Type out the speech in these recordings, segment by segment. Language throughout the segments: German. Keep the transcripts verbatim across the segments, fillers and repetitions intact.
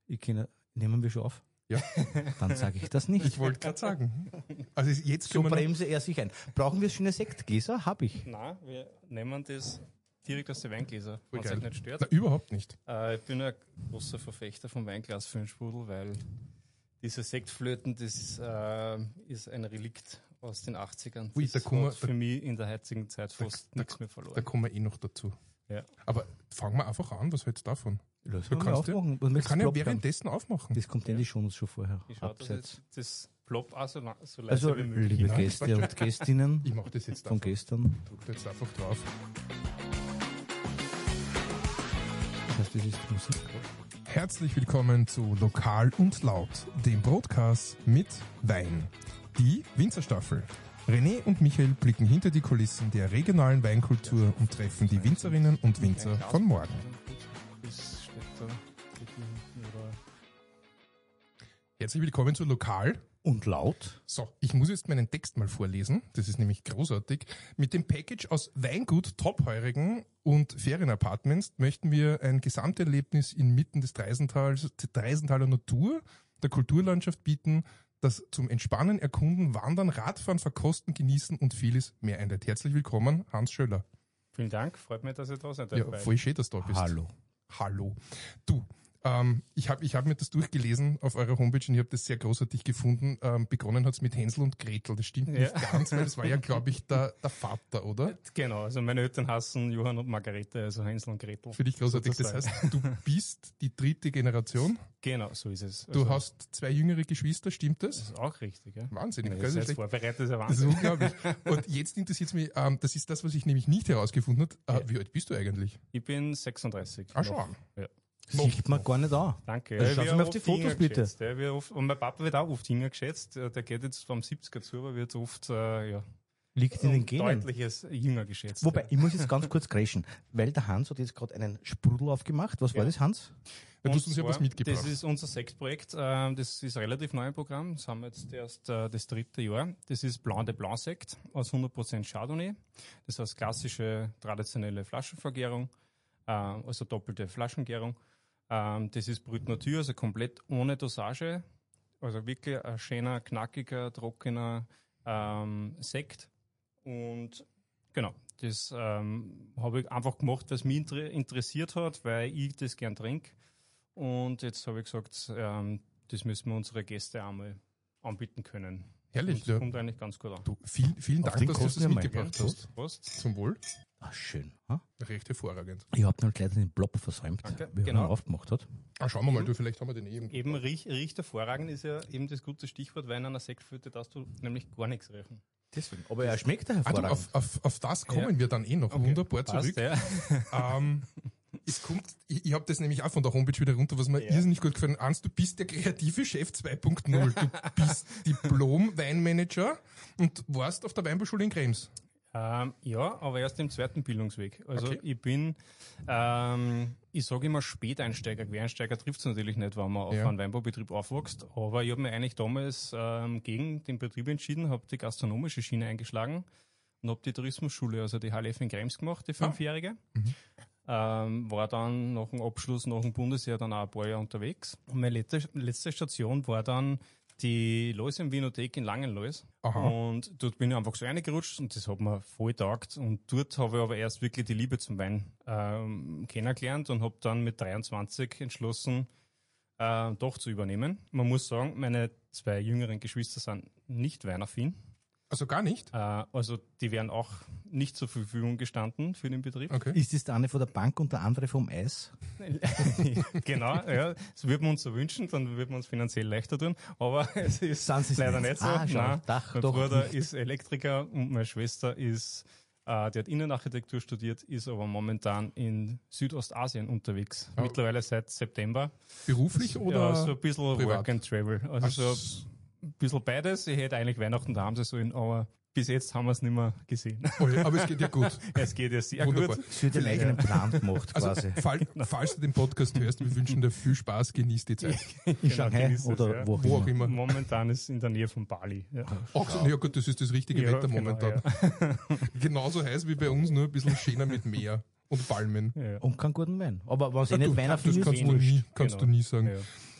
Ich kenne, nehmen wir schon auf? Ja. Dann sage ich das nicht. Ich wollte gerade sagen. Also jetzt So können wir bremse er sich ein. Brauchen wir schöne Sektgläser? Hab ich. Nein, wir nehmen das direkt aus den Weingläser, Voll wenn es geil. euch nicht stört. Na, überhaupt nicht. Äh, ich bin ein großer Verfechter vom Weinglas für einen Sprudel, weil diese Sektflöten, das ist, äh, ist ein Relikt aus den achtzigern. Ui, das da kommen wir- hat für mich in der heutigen Zeit fast nichts mehr Da verloren. kommen wir eh noch dazu. Ja. Aber fangen wir einfach an, was hältst du davon? Lass Du mal kannst ja, aufmachen. Was ich möchtest kann du ja ploppen? währenddessen aufmachen. Das kommt endlich schon schon vorher. Ich schaue, dass Abseits. jetzt das Plop auch so, la- so leise Also, wie möglich liebe macht. Gäste und Gästinnen Ich mache das jetzt von einfach. gestern. Drück da jetzt einfach drauf. Das heißt, das ist die Musik. Herzlich willkommen zu Lokal und Laut, dem Podcast mit Wein. Die Winzerstaffel. René und Michael blicken hinter die Kulissen der regionalen Weinkultur und treffen die Winzerinnen und Winzer von morgen. Das steht da. Oder Herzlich willkommen zu Lokal. Und laut? So, ich muss jetzt meinen Text mal vorlesen. Das ist nämlich großartig. Mit dem Package aus Weingut, Topheurigen und Ferienapartments möchten wir ein Gesamterlebnis inmitten des Dreisentals, der Dreisentaler Natur, der Kulturlandschaft bieten, das zum Entspannen, Erkunden, Wandern, Radfahren, Verkosten, Genießen und vieles mehr einlädt. Herzlich willkommen, Hans Schöller. Vielen Dank, freut mich, dass ihr da seid. Ja, voll schön, dass du da bist. Hallo. Hallo. Du, ähm, ich habe ich hab mir das durchgelesen auf eurer Homepage und ich habe das sehr großartig gefunden. Ähm, begonnen hat's mit Hänsel und Gretel. Das stimmt nicht Ja. ganz, weil das war ja, glaube ich, der, der Vater, oder? Genau, also meine Eltern heißen Johann und Margarete, also Hänsel und Gretel. Für dich großartig. Das sozusagen. heißt, du bist die dritte Generation. Genau, so ist es. Du Also, hast zwei jüngere Geschwister, stimmt das das? ist auch richtig, ja. Wahnsinnig. Ja, gell? das Das ist ist jetzt vorbereitet, das ist ja Das ist Wahnsinn. unglaublich. Und jetzt interessiert mich, ähm, das ist das, was ich nämlich nicht herausgefunden habe. Äh, wie alt bist du eigentlich? Ich bin sechsunddreißig. Ah, schon. noch. Ja. Sieht man gar nicht an. Danke. Also Ja, schauen wir Sie mal auf oft die Fotos, Hinger bitte. geschätzt, ja, wir oft, und mein Papa wird auch oft Hinger geschätzt. Der geht jetzt vom siebziger zu, aber wird oft äh, ja, Liegt in den um Genen. deutliches Jünger geschätzt. Wobei, ja. ich muss jetzt ganz kurz crashen, weil der Hans hat jetzt gerade einen Sprudel aufgemacht. Was war Ja. das, Hans? Ja, du Und hast uns ja zwar, was mitgebracht. Das ist unser Sektprojekt. äh, Das ist relativ neu im Programm. Das haben wir jetzt erst äh, das dritte Jahr. Das ist Blanc de Blanc Sekt aus hundert Prozent Chardonnay. Das heißt klassische, traditionelle Flaschenvergärung, äh, also doppelte Flaschengärung. Ähm, Das ist Brut Natur, also komplett ohne Dosage. Also wirklich ein schöner, knackiger, trockener ähm, Sekt. Und genau, das ähm, habe ich einfach gemacht, was mich inter interessiert hat, weil ich das gern trinke. Und jetzt habe ich gesagt, ähm, das müssen wir unsere Gäste einmal anbieten können. Herrlich, Und ja. kommt eigentlich ganz gut an. Du, vielen, vielen Auf Dank, den dass du kosten das wir mal, mitgebracht gell? hast. Prost. Zum Wohl. Ah, schön. Ha? Recht hervorragend. Ich habe noch leider den Blob versäumt, Danke. wie er Genau. ihn aufgemacht hat. Ah, schauen wir mal, du, vielleicht haben wir den eben. Eben riecht, riecht hervorragend ist ja eben das gute Stichwort, weil in einer Sektflöte darfst du nämlich gar nichts riechen. Deswegen. Aber er schmeckt ja Ah, du, hervorragend. auf, auf, auf das kommen Ja. wir dann eh noch wunderbar zurück. Passt, ja. Ähm, es kommt, ich, ich habe das nämlich auch von der Homepage wieder runter, was mir Ja. irrsinnig gut gefallen. Eins, du bist der kreative Chef zwei Punkt null. Du bist Diplom-Weinmanager und warst auf der Weinbauschule in Krems. Ähm, ja, aber erst im zweiten Bildungsweg. Also Okay. ich bin, ähm, ich sage immer Späteinsteiger. Quereinsteiger trifft es natürlich nicht, wenn man auf Ja. einem Weinbaubetrieb aufwächst. Aber ich habe mich eigentlich damals ähm, gegen den Betrieb entschieden, habe die gastronomische Schiene eingeschlagen und habe die Tourismusschule, also die H L F in Krems gemacht, die fünfjährige. Ähm, war dann nach dem Abschluss, nach dem Bundesjahr dann auch ein paar Jahre unterwegs. Und meine letzte, letzte Station war dann die Lois im Winothek in Langenlois. Aha. Und dort bin ich einfach so reingerutscht und das hat mir voll taugt. Und dort habe ich aber erst wirklich die Liebe zum Wein ähm, kennengelernt und habe dann mit dreiundzwanzig entschlossen, äh, doch zu übernehmen. Man muss sagen, meine zwei jüngeren Geschwister sind nicht weinaffin. Also gar nicht? Äh, also die wären auch nicht zur Verfügung gestanden für den Betrieb. Okay. Ist das der eine von der Bank und der andere vom Eis? Genau, ja, das würden wir uns so wünschen, dann würden wir uns finanziell leichter tun, aber es ist Sind Sie's leider nicht? nicht so. Ah, schau, Nein, doch, mein doch Bruder nicht. ist Elektriker und meine Schwester ist, äh, die hat Innenarchitektur studiert, ist aber momentan in Südostasien unterwegs. Oh. Mittlerweile seit September. Beruflich oder? Ja, so ein bisschen privat? Work and Travel. Also so ein bisschen beides. Ich hätte eigentlich Weihnachten daheim sein sollen, aber bis jetzt haben wir es nicht mehr gesehen. Oh ja, aber es geht ja gut. Es geht ja sehr Wunderbar. gut. Sie hat den eigenen Plan gemacht, Also, quasi. fall, falls du den Podcast hörst, wir wünschen dir viel Spaß, genieß die Zeit. In Shanghai genieß es, oder ja. wo auch Wo auch immer. immer. Momentan ist in der Nähe von Bali. Ja. Ach so, ja gut, das ist das richtige Ja, Wetter genau, momentan. Genauso heiß wie bei uns, nur ein bisschen schöner mit Meer und Palmen. Ja. Und keinen guten Wein. Aber wenn sie Ja, nicht du, Wein das erfinden, kannst ist du wurscht. nie, kannst Genau. du nie sagen. Ja.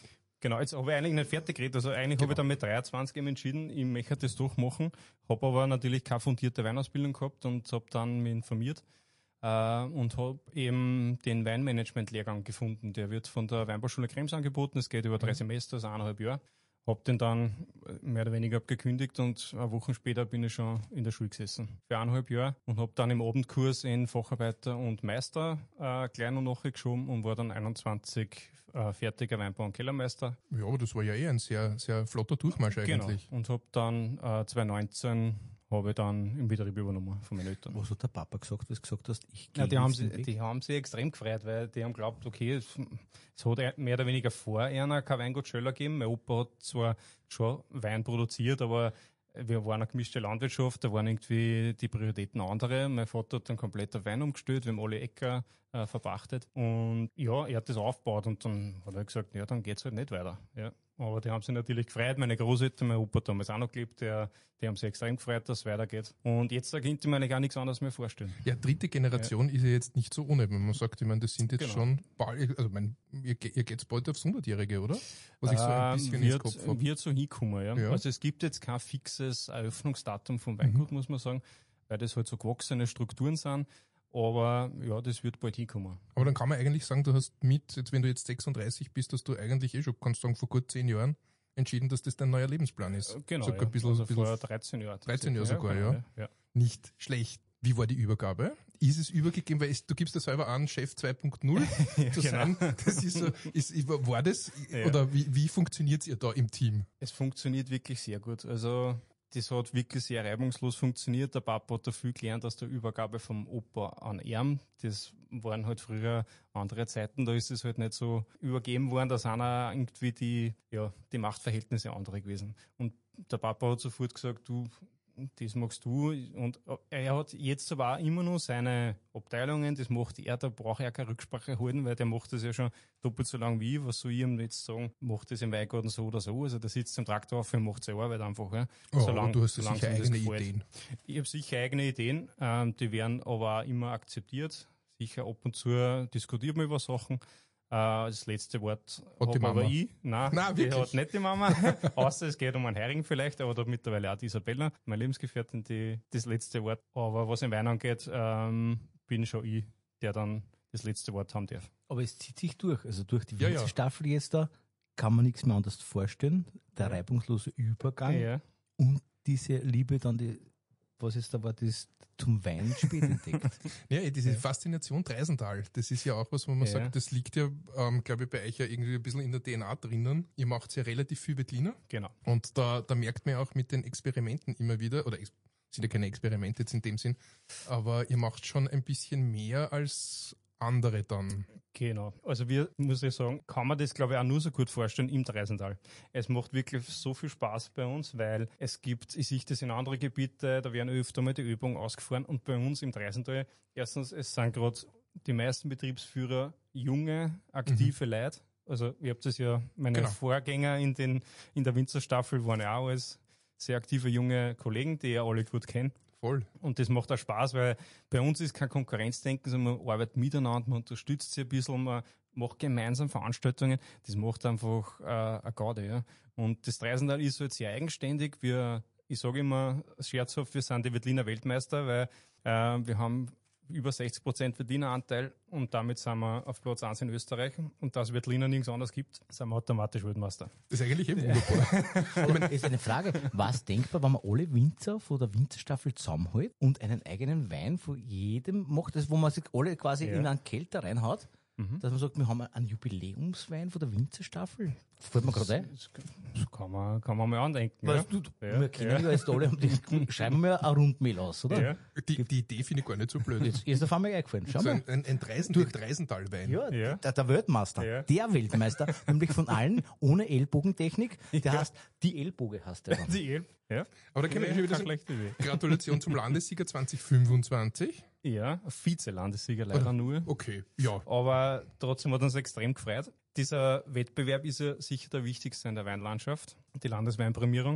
Genau, jetzt habe ich eigentlich nicht fertig geredet. Also eigentlich Genau. habe ich dann mit dreiundzwanzig eben entschieden, ich möchte das durchmachen. Habe aber natürlich keine fundierte Weinausbildung gehabt und habe dann mich informiert äh, und habe eben den Weinmanagement-Lehrgang gefunden. Der wird von der Weinbauschule Krems angeboten. Es geht über drei Mhm. Semester, also eineinhalb Jahre. Habe den dann mehr oder weniger gekündigt und eine Woche später bin ich schon in der Schule gesessen. Für eineinhalb Jahre und habe dann im Abendkurs in Facharbeiter und Meister äh, gleich noch nachgeschoben und war dann einundzwanzig äh, fertiger Weinbau- und Kellermeister. Ja, aber das war ja eh ein sehr, sehr flotter Durchmarsch eigentlich. Genau. Und habe dann äh, zweitausendneunzehn habe ich dann im Betrieb übernommen von meinen Eltern. Was hat der Papa gesagt, was du gesagt hast? Ich gehe Ja, die haben, jetzt sie, den Weg? die haben sich extrem gefreut, weil die haben geglaubt, okay, es, es hat mehr oder weniger vor einer kein Weingut Schöller gegeben. Mein Opa hat zwar schon Wein produziert, aber wir waren eine gemischte Landwirtschaft, da waren irgendwie die Prioritäten andere. Mein Vater hat dann komplett auf Wein umgestellt, wir haben alle Äcker äh, verpachtet. Und ja, er hat das aufgebaut und dann hat er gesagt, ja, dann geht's halt nicht weiter. Ja. Aber die haben sich natürlich gefreut, meine Großeltern, mein Opa hat damals auch noch gelebt, der, die haben sich extrem gefreut, dass es weitergeht. Und jetzt da könnte ich mir eigentlich gar nichts anderes mehr vorstellen. Ja, dritte Generation ist ja jetzt nicht so ohne, wenn man sagt, ich meine, das sind jetzt Genau. schon bald, also mein, ihr, ihr geht's bald aufs hundertjährige, oder? Was ich so ein bisschen Ähm, ins wird, Kopf habe. wird so hinkommen, ja. Ja. Also es gibt jetzt kein fixes Eröffnungsdatum vom Weingut, Mhm. muss man sagen, weil das halt so gewachsene Strukturen sind. Aber ja, das wird bald hinkommen. Aber dann kann man eigentlich sagen, du hast mit, jetzt wenn du jetzt sechsunddreißig bist, dass du eigentlich eh schon, kannst sagen, vor gut zehn Jahren entschieden, dass das dein neuer Lebensplan ist. Genau, Sogar ja. ein bisschen, also bisschen vor dreizehn Jahren. dreizehn Jahre sogar, genau, ja. ja. nicht schlecht. Wie war die Übergabe? Ist es übergegeben? Weil es, du gibst ja selber an, Chef zwei Punkt null zu genau. sein. Das ist so, ist, war das, Ja. oder wie, wie funktioniert ihr da im Team? Es funktioniert wirklich sehr gut. Also das hat wirklich sehr reibungslos funktioniert. Der Papa hat da viel gelernt aus der Übergabe vom Opa an ihn. Das waren halt früher andere Zeiten, da ist es halt nicht so übergeben worden, da sind auch irgendwie die, ja, die Machtverhältnisse andere gewesen. Und der Papa hat sofort gesagt, du, das machst du. Und er hat jetzt aber auch immer noch seine Abteilungen, das macht er, da braucht er keine Rücksprache halten, weil der macht das ja schon doppelt so lang wie ich. Was soll ich ihm jetzt sagen? Macht das im Weingarten so oder so? Also der sitzt im Traktor auf und macht seine Arbeit einfach. Ja. Oh, Solange- aber du hast ja solange sicher ihm das eigene gefällt. Ideen. Ich habe sicher eigene Ideen, ähm, die werden aber auch immer akzeptiert. Sicher ab und zu diskutiert man über Sachen. Äh, das letzte Wort Hat die hab aber Mama? ich. Nein, Nein, die wirklich? hat nicht die Mama. Außer es geht um einen Hering vielleicht, aber da hat mittlerweile auch die Isabella, meine Lebensgefährtin, die das letzte Wort. Aber was im Wein angeht, ähm, bin schon ich, der dann das letzte Wort haben darf. Aber es zieht sich durch. Also durch die Ja, ja. Winzerstaffel jetzt da kann man nichts mehr anders vorstellen. Der reibungslose Übergang Ja. und diese Liebe dann, die, was ist da war, das zum Wein spät entdeckt. Ja, diese Ja. Faszination Treisental, das ist ja auch was, wo man Ja. sagt, das liegt ja, ähm, glaube ich, bei euch ja irgendwie ein bisschen in der D N A drinnen. Ihr macht ja relativ viel Veltliner Genau. und da, da merkt man ja auch mit den Experimenten immer wieder, oder es sind ja keine Experimente jetzt in dem Sinn, aber ihr macht schon ein bisschen mehr als andere dann. Genau. Also wir, muss ich sagen, kann man das, glaube ich, auch nur so gut vorstellen im Dreisental. Es macht wirklich so viel Spaß bei uns, weil es gibt, ich sehe das in andere Gebiete, da werden öfter mal die Übungen ausgefahren und bei uns im Dreisental, erstens, es sind gerade die meisten Betriebsführer junge, aktive Leute. Also ihr habt das ja, meine Genau. Vorgänger in, den, in der Winzerstaffel waren ja auch alles sehr aktive junge Kollegen, die ihr alle gut kennt. Voll. Und das macht auch Spaß, weil bei uns ist kein Konkurrenzdenken, sondern man arbeitet miteinander, man unterstützt sich ein bisschen, man macht gemeinsam Veranstaltungen. Das macht einfach äh, eine Garde. Ja. Und das Dreisental ist halt sehr eigenständig. Wir, ich sage immer scherzhaft, wir sind die Veltliner Weltmeister, weil äh, wir haben über sechzig Prozent Veltliner Anteil und damit sind wir auf Platz eins in Österreich. Und da es Veltliner nirgends anders gibt, sind wir automatisch Weltmeister. Das ist eigentlich eh wunderbar. Aber ist eine Frage, was denkbar, wenn man alle Winzer von der Winzerstaffel zusammenhält und einen eigenen Wein von jedem macht, das, wo man sich alle quasi Ja. in einen Kelter reinhaut, Mhm. dass man sagt, wir haben einen Jubiläumswein von der Winzerstaffel. Das fällt mir gerade ein. Das, das kann man, kann man mal andenken. Weißt ja. du, Ja, wir kennen ja. ja jetzt alle, und die schreiben wir ein Rundmail aus, oder? Ja. Die, die Idee finde ich gar nicht so blöd. Jetzt ist auf einmal eingefallen. Schau So mal. ein, ein, ein Dreisen, durch Dreisentalwein. Ja, Ja. Der, der Weltmeister, Ja. der Weltmeister, nämlich von allen ohne Ellbogentechnik, der heißt, die Ellboge heißt der dann. Die El ja. Aber da können wir Ja, schon wieder keine sagen, schlechte Idee. Gratulation zum Landessieger zwanzig fünfundzwanzig. Ja, Vize-Landessieger leider nur. Okay, ja. Aber trotzdem hat uns extrem gefreut. Dieser Wettbewerb ist ja sicher der wichtigste in der Weinlandschaft, die Landesweinprämierung.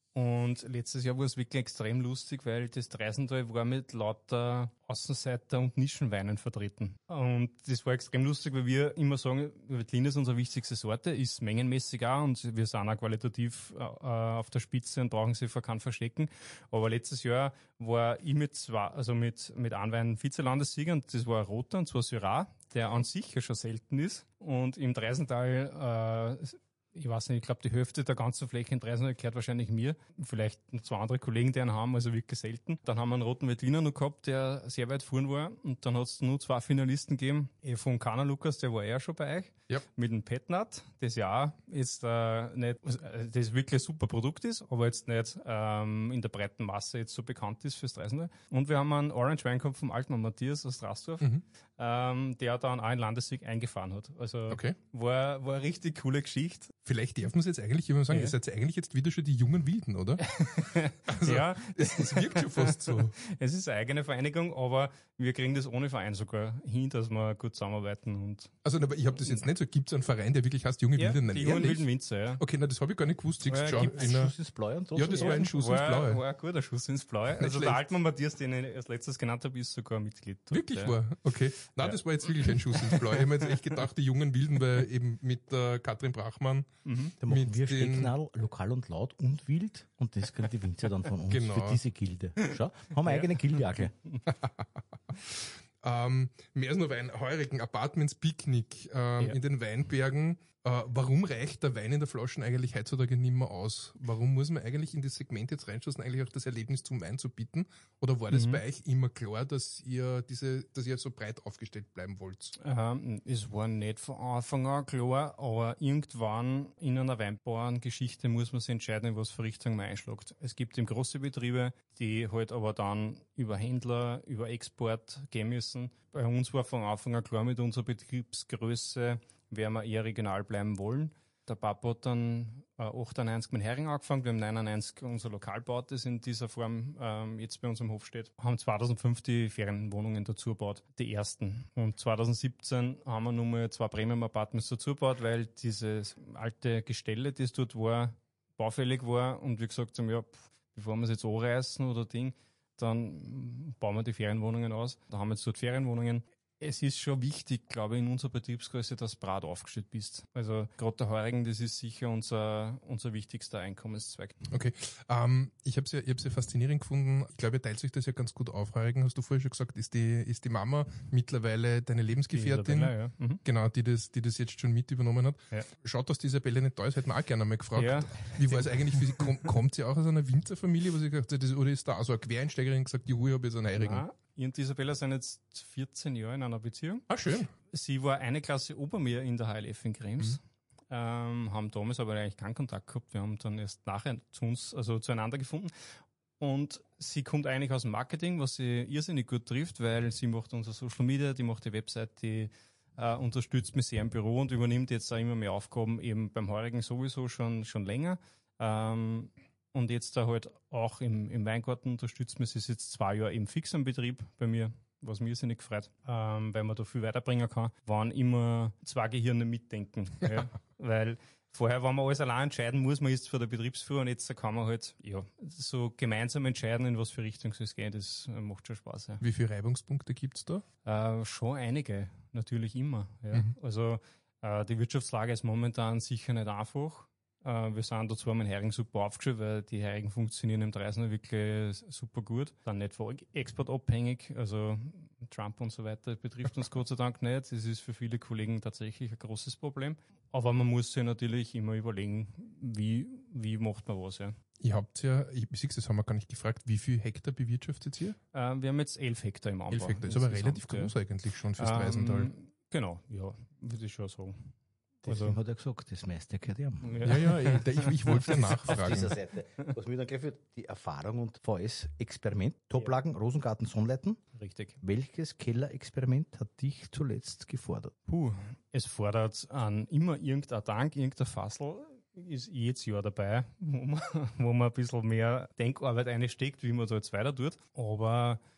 Und letztes Jahr war es wirklich extrem lustig, weil das Dreisental war mit lauter Außenseiter und Nischenweinen vertreten. Und das war extrem lustig, weil wir immer sagen, Veltliner ist unsere wichtigste Sorte, ist mengenmäßig auch und wir sind auch qualitativ äh, auf der Spitze und brauchen sie vor keinen verstecken. Aber letztes Jahr war ich mit zwei, also mit, mit einem Wein Vizelandessieger und das war ein roter, und zwar Syrah, der an sich ja schon selten ist. Und im Dreisental, äh, ich weiß nicht, ich glaube, die Hälfte der ganzen Fläche in Dreisental gehört wahrscheinlich mir. Vielleicht zwei andere Kollegen, die einen haben, also wirklich selten. Dann haben wir einen roten Veltliner noch gehabt, der sehr weit vorn war. Und dann hat es nur zwei Finalisten gegeben. Eh von Kana Lukas, der war ja schon bei euch. Ja. Mit dem Petnat, das ja auch jetzt äh, nicht, äh, das wirklich ein super Produkt ist, aber jetzt nicht ähm, in der breiten Masse jetzt so bekannt ist fürs Dreisental. Und wir haben einen Orange Wein gehabt vom Altmann Matthias aus Straßdorf, Mhm. ähm, der dann auch in Landessieg eingefahren hat. Also Okay. war, war eine richtig coole Geschichte. Vielleicht dürfen wir es jetzt eigentlich, ich würde sagen, Ja. ihr seid ja eigentlich jetzt wieder schon die jungen Wilden, oder? Also, Ja, es, es wirkt schon fast so. es ist eine eigene Vereinigung, aber wir kriegen das ohne Verein sogar hin, dass wir gut zusammenarbeiten. Und Also, aber ich habe das jetzt nicht so. Gibt es einen Verein, der wirklich heißt Junge ja, Wilde? Nein, die jungen ehrlich? wilden Winzer, ja. Okay, na, das habe ich gar nicht gewusst. Siehst du, Ja, schau, gibt's in einer- Schuss ins Blaue und Ja, das war ein Schuss ins war, Blaue. war ein guter Schuss ins Blaue. Also schlecht. der Altmann Matthias, den ich als letztes genannt habe, ist sogar Mitglied. dort, Wirklich ja. war? Okay. Nein, Ja. das war jetzt wirklich ein Schuss ins Blaue. Ich habe mir jetzt echt gedacht, die jungen Wilden, weil eben mit äh, Katrin Brachmann, Mhm. Da machen mit wir den- Stecknadel, lokal und laut und wild und das kriegen die Winzer dann von uns Genau. für diese Gilde. Schau, haben wir Ja. eigene Gilde auch gleich. ähm, Mersner Wein, Heurigen, Apartments, Picknick ähm, Ja. in den Weinbergen. Äh, warum reicht der Wein in der Flasche eigentlich heutzutage nicht mehr aus? Warum muss man eigentlich in das Segment jetzt reinstoßen, eigentlich auch das Erlebnis zum Wein zu bieten? Oder war das Mhm. bei euch immer klar, dass ihr diese, dass ihr so breit aufgestellt bleiben wollt? Ähm, es war nicht von Anfang an klar, aber irgendwann in einer Weinbauerngeschichte muss man sich entscheiden, in was für Richtung man einschlägt. Es gibt eben große Betriebe, die halt aber dann über Händler, über Export gehen müssen. Bei uns war von Anfang an klar, mit unserer Betriebsgröße werden wir eher regional bleiben wollen. Der Papa hat dann äh, achtundneunzig mit Hering angefangen, wir haben neunundneunzig unser Lokalbau, das in dieser Form ähm, jetzt bei uns im Hof steht. Haben zweitausendfünf die Ferienwohnungen dazu gebaut, die ersten. Und zweitausendsiebzehn haben wir nochmal zwei Premium-Apartments dazu gebaut, weil dieses alte Gestelle, das dort war, baufällig war und wir gesagt haben, ja, pff, bevor wir es jetzt anreißen oder Ding, dann bauen wir die Ferienwohnungen aus. Da haben wir jetzt dort Ferienwohnungen. Es ist schon wichtig, glaube ich, in unserer Betriebsgröße, dass du breit aufgestellt bist. Also gerade der Heurigen, das ist sicher unser, unser wichtigster Einkommenszweig. Okay. Ähm, ich habe es ja, ich hab's ja faszinierend gefunden. Ich glaube, ihr teilt sich das ja ganz gut auf. Heurigen, hast du vorher schon gesagt, ist die, ist die Mama mittlerweile deine Lebensgefährtin? Die Isabella, ja. Mhm. Genau, die das, die das jetzt schon mit übernommen hat. Ja. Schaut, dass die Isabelle nicht da ist, hätten wir auch gerne mal gefragt. Ja. Wie war es eigentlich für sie? Komm, kommt sie auch aus einer Winzerfamilie, wo sie gesagt hat, das- oder ist da auch so eine Quereinsteigerin gesagt, juhu, ich habe jetzt einen Heurigen? Nein, ich und die Isabella sind jetzt vierzehn Jahre in einer Beziehung. Ah, schön. Sie war eine Klasse ober mir in der H L F in Krems. Ähm, haben damals aber eigentlich keinen Kontakt gehabt. Wir haben dann erst nachher zu uns, also zueinander gefunden. Und sie kommt eigentlich aus dem Marketing, was sie irrsinnig gut trifft, weil sie macht unser Social Media, die macht die Website, die äh, unterstützt mich sehr im Büro und übernimmt jetzt auch immer mehr Aufgaben, eben beim Heurigen sowieso schon, schon länger. Ähm, und jetzt da halt auch im, im Weingarten unterstützt mich. Sie ist jetzt zwei Jahre eben fix am Betrieb bei mir, was mir irrsinnig gefreut, ähm, weil man da viel weiterbringen kann. Waren immer zwei Gehirne mitdenken. Ja, weil vorher, wenn man alles allein entscheiden muss, man ist für der Betriebsführer und jetzt kann man halt ja, so gemeinsam entscheiden, in was für Richtung es geht. Das äh, macht schon Spaß. Ja. Wie viele Reibungspunkte gibt's da? Äh, schon einige, natürlich immer. Ja. Mhm. Also äh, die Wirtschaftslage ist momentan sicher nicht einfach. Äh, wir sind da zwar mit Hering super aufgestellt, weil die Heringen funktionieren im Dreißner wirklich super gut. Dann nicht von Export abhängig, also Trump und so weiter betrifft uns Gott sei Dank nicht. Das ist für viele Kollegen tatsächlich ein großes Problem. Aber man muss sich natürlich immer überlegen, wie, wie macht man was. Ja. Ihr habt ja, ich siehst, das haben wir gar nicht gefragt, wie viel Hektar bewirtschaftet ihr? Äh, wir haben jetzt elf Hektar im Anbau. Elf Hektar, ist aber insgesamt, relativ ja. groß eigentlich schon fürs Ähm, Dreisental. Genau, ja, würde ich schon sagen. Deswegen Also- hat er gesagt, das meiste gehört ihm. Ja, ja, ich, ich, ich wollte ja Auf dieser nachfragen. Seite. Was mir dann gleich für die Erfahrung und V S-Experiment, Toplagen, Rosengarten, Sonnleiten. Richtig. Welches Kellerexperiment hat dich zuletzt gefordert? Puh, es fordert an immer irgendein Tank, irgendein Fassel, ist jedes Jahr dabei, wo man, wo man ein bisschen mehr Denkarbeit einsteckt, wie man da jetzt weiter tut. Aber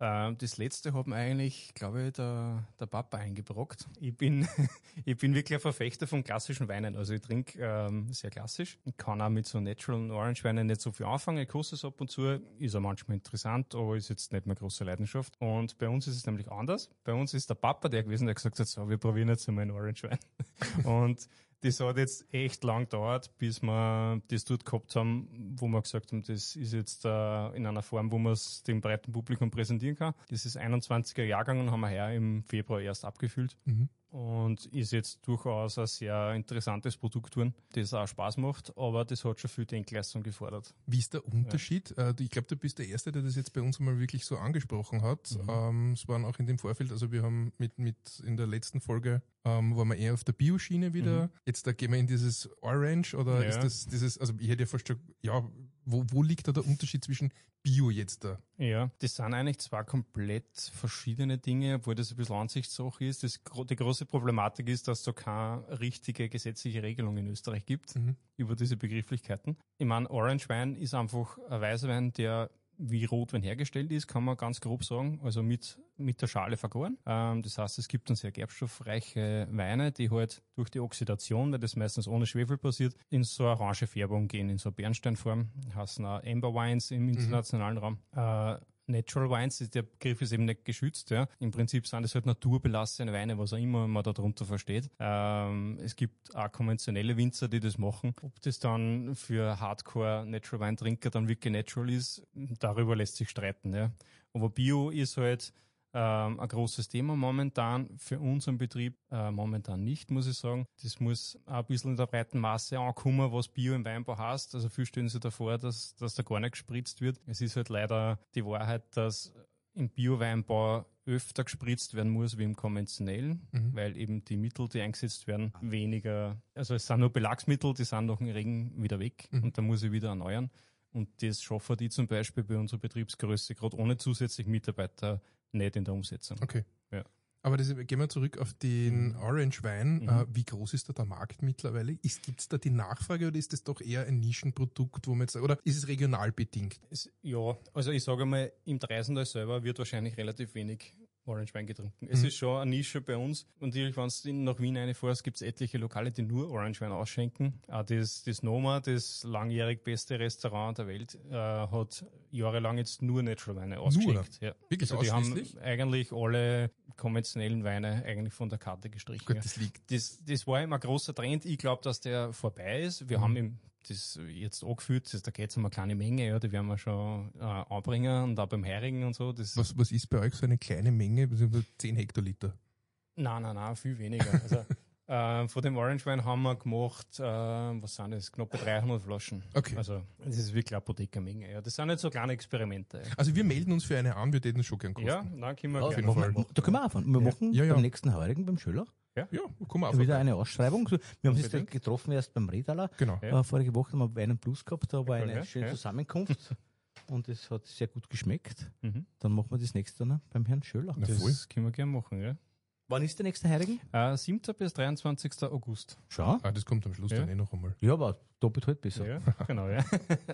Ähm, das letzte hat mir eigentlich, glaube ich, der, der Papa eingebrockt. Ich bin, ich bin wirklich ein Verfechter von klassischen Weinen. Also ich trinke ähm, sehr klassisch. Ich kann auch mit so Natural und Orange Weinen nicht so viel anfangen. Ich koste es ab und zu. Ist auch manchmal interessant, aber ist jetzt nicht meine große Leidenschaft. Und bei uns ist es nämlich anders. Bei uns ist der Papa der gewesen, der gesagt hat, so, wir probieren jetzt einmal einen Orange Wein. Und das hat jetzt echt lang gedauert, bis wir das dort gehabt haben, wo wir gesagt haben, das ist jetzt äh, in einer Form, wo man es dem breiten Publikum präsentieren kann. Das ist einundzwanziger Jahrgang und haben wir heuer im Februar erst abgefüllt. Mhm. Und ist jetzt durchaus ein sehr interessantes Produkt geworden, das auch Spaß macht, aber das hat schon viel Denkleistung gefordert. Wie ist der Unterschied? Ja. Ich glaube, du bist der Erste, der das jetzt bei uns einmal wirklich so angesprochen hat. Mhm. Ähm, es waren auch in dem Vorfeld, also wir haben mit, mit in der letzten Folge ähm, waren wir eher auf der Bio-Schiene wieder. Mhm. Jetzt da gehen wir in dieses Orange oder ja. ist das dieses, also ich hätte ja fast schon, ja, wo, wo liegt da der Unterschied zwischen Bio jetzt da? Ja, das sind eigentlich zwei komplett verschiedene Dinge, obwohl das ein bisschen Ansichtssache ist. Das, die große Problematik ist, dass es da keine richtige gesetzliche Regelung in Österreich gibt mhm. über diese Begrifflichkeiten. Ich meine, Orange Wein ist einfach ein Weißwein, der wie Rotwein hergestellt ist, kann man ganz grob sagen, also mit, mit der Schale vergoren. Ähm, das heißt, es gibt dann sehr gerbstoffreiche Weine, die halt durch die Oxidation, weil das meistens ohne Schwefel passiert, in so eine orange Färbung gehen, in so eine Bernsteinform. Heißen auch Amber Wines im internationalen mhm. Raum. Äh, Natural Wines, der Begriff ist eben nicht geschützt. Ja. Im Prinzip sind das halt naturbelassene Weine, was auch immer man da darunter versteht. Ähm, es gibt auch konventionelle Winzer, die das machen. Ob das dann für Hardcore Natural Weintrinker dann wirklich natural ist, darüber lässt sich streiten. Ja. Aber Bio ist halt ähm, ein großes Thema momentan. Für unseren Betrieb äh, momentan nicht, muss ich sagen. Das muss auch ein bisschen in der breiten Masse ankommen, was Bio im Weinbau heißt. Also viel stellen sich davor, dass, dass da gar nicht gespritzt wird. Es ist halt leider die Wahrheit, dass im Bio-Weinbau öfter gespritzt werden muss wie im konventionellen, mhm. weil eben die Mittel, die eingesetzt werden, weniger, also es sind nur Belagsmittel, die sind nach dem Regen wieder weg mhm. und da muss ich wieder erneuern. Und das schaffen die zum Beispiel bei unserer Betriebsgröße gerade ohne zusätzliche Mitarbeiter nicht in der Umsetzung. Okay. Ja. Aber das, gehen wir zurück auf den Orange Wein. Mhm. Äh, wie groß ist da der Markt mittlerweile? Gibt es da die Nachfrage oder ist das doch eher ein Nischenprodukt, wo man jetzt, oder ist es regional bedingt? Es, ja, also ich sage mal, im Dreisental selber wird wahrscheinlich relativ wenig Orange Wein getrunken. Es mhm. ist schon eine Nische bei uns. Und natürlich, wenn du nach Wien reinfährst, gibt es etliche Lokale, die nur Orange Wein ausschenken. Auch das, das Noma, das langjährig beste Restaurant der Welt, äh, hat jahrelang jetzt nur Natural Weine ausgeschenkt. Ja. Wirklich also die ausschließlich? haben eigentlich alle konventionellen Weine eigentlich von der Karte gestrichen. Gut, ja. das liegt. Das, das war immer ein großer Trend. Ich glaube, dass der vorbei ist. Wir mhm. haben im das jetzt angeführt, das, da geht es um eine kleine Menge, ja, die werden wir schon äh, anbringen und auch beim Heirigen und so. Das was, was ist bei euch so eine kleine Menge? zehn Hektoliter? Nein, nein, nein, viel weniger. Also äh, von dem Orange Wein haben wir gemacht, äh, was sind das, knapp dreihundert Flaschen. Okay. Also das ist wirklich eine Apothekermenge. Ja. Das sind nicht so kleine Experimente. Ja. Also wir melden uns für eine an, wir täten schon gern kosten. Ja, nein, können wir ja, gerne. Machen, da können wir auch fahren. Wir ja. machen ja, ja. beim nächsten Heurigen beim Schöller. Ja, ja komm auf. Wieder eine Ausschreibung. Wir haben uns jetzt getroffen erst beim Redaler. Genau. Ja. Äh, vorige Woche haben wir Wein und Plus gehabt, da war eine ja, schöne ja. Zusammenkunft und es hat sehr gut geschmeckt. Mhm. Dann machen wir das nächste dann beim Herrn Schöller. Na, das voll. können wir gerne machen, ja. Wann ist der nächste Heurigen? Äh, siebten bis dreiundzwanzigsten August. Schau. Ah, das kommt am Schluss ja. dann eh noch einmal. Ja, aber doppelt halt besser. Ja, genau, ja.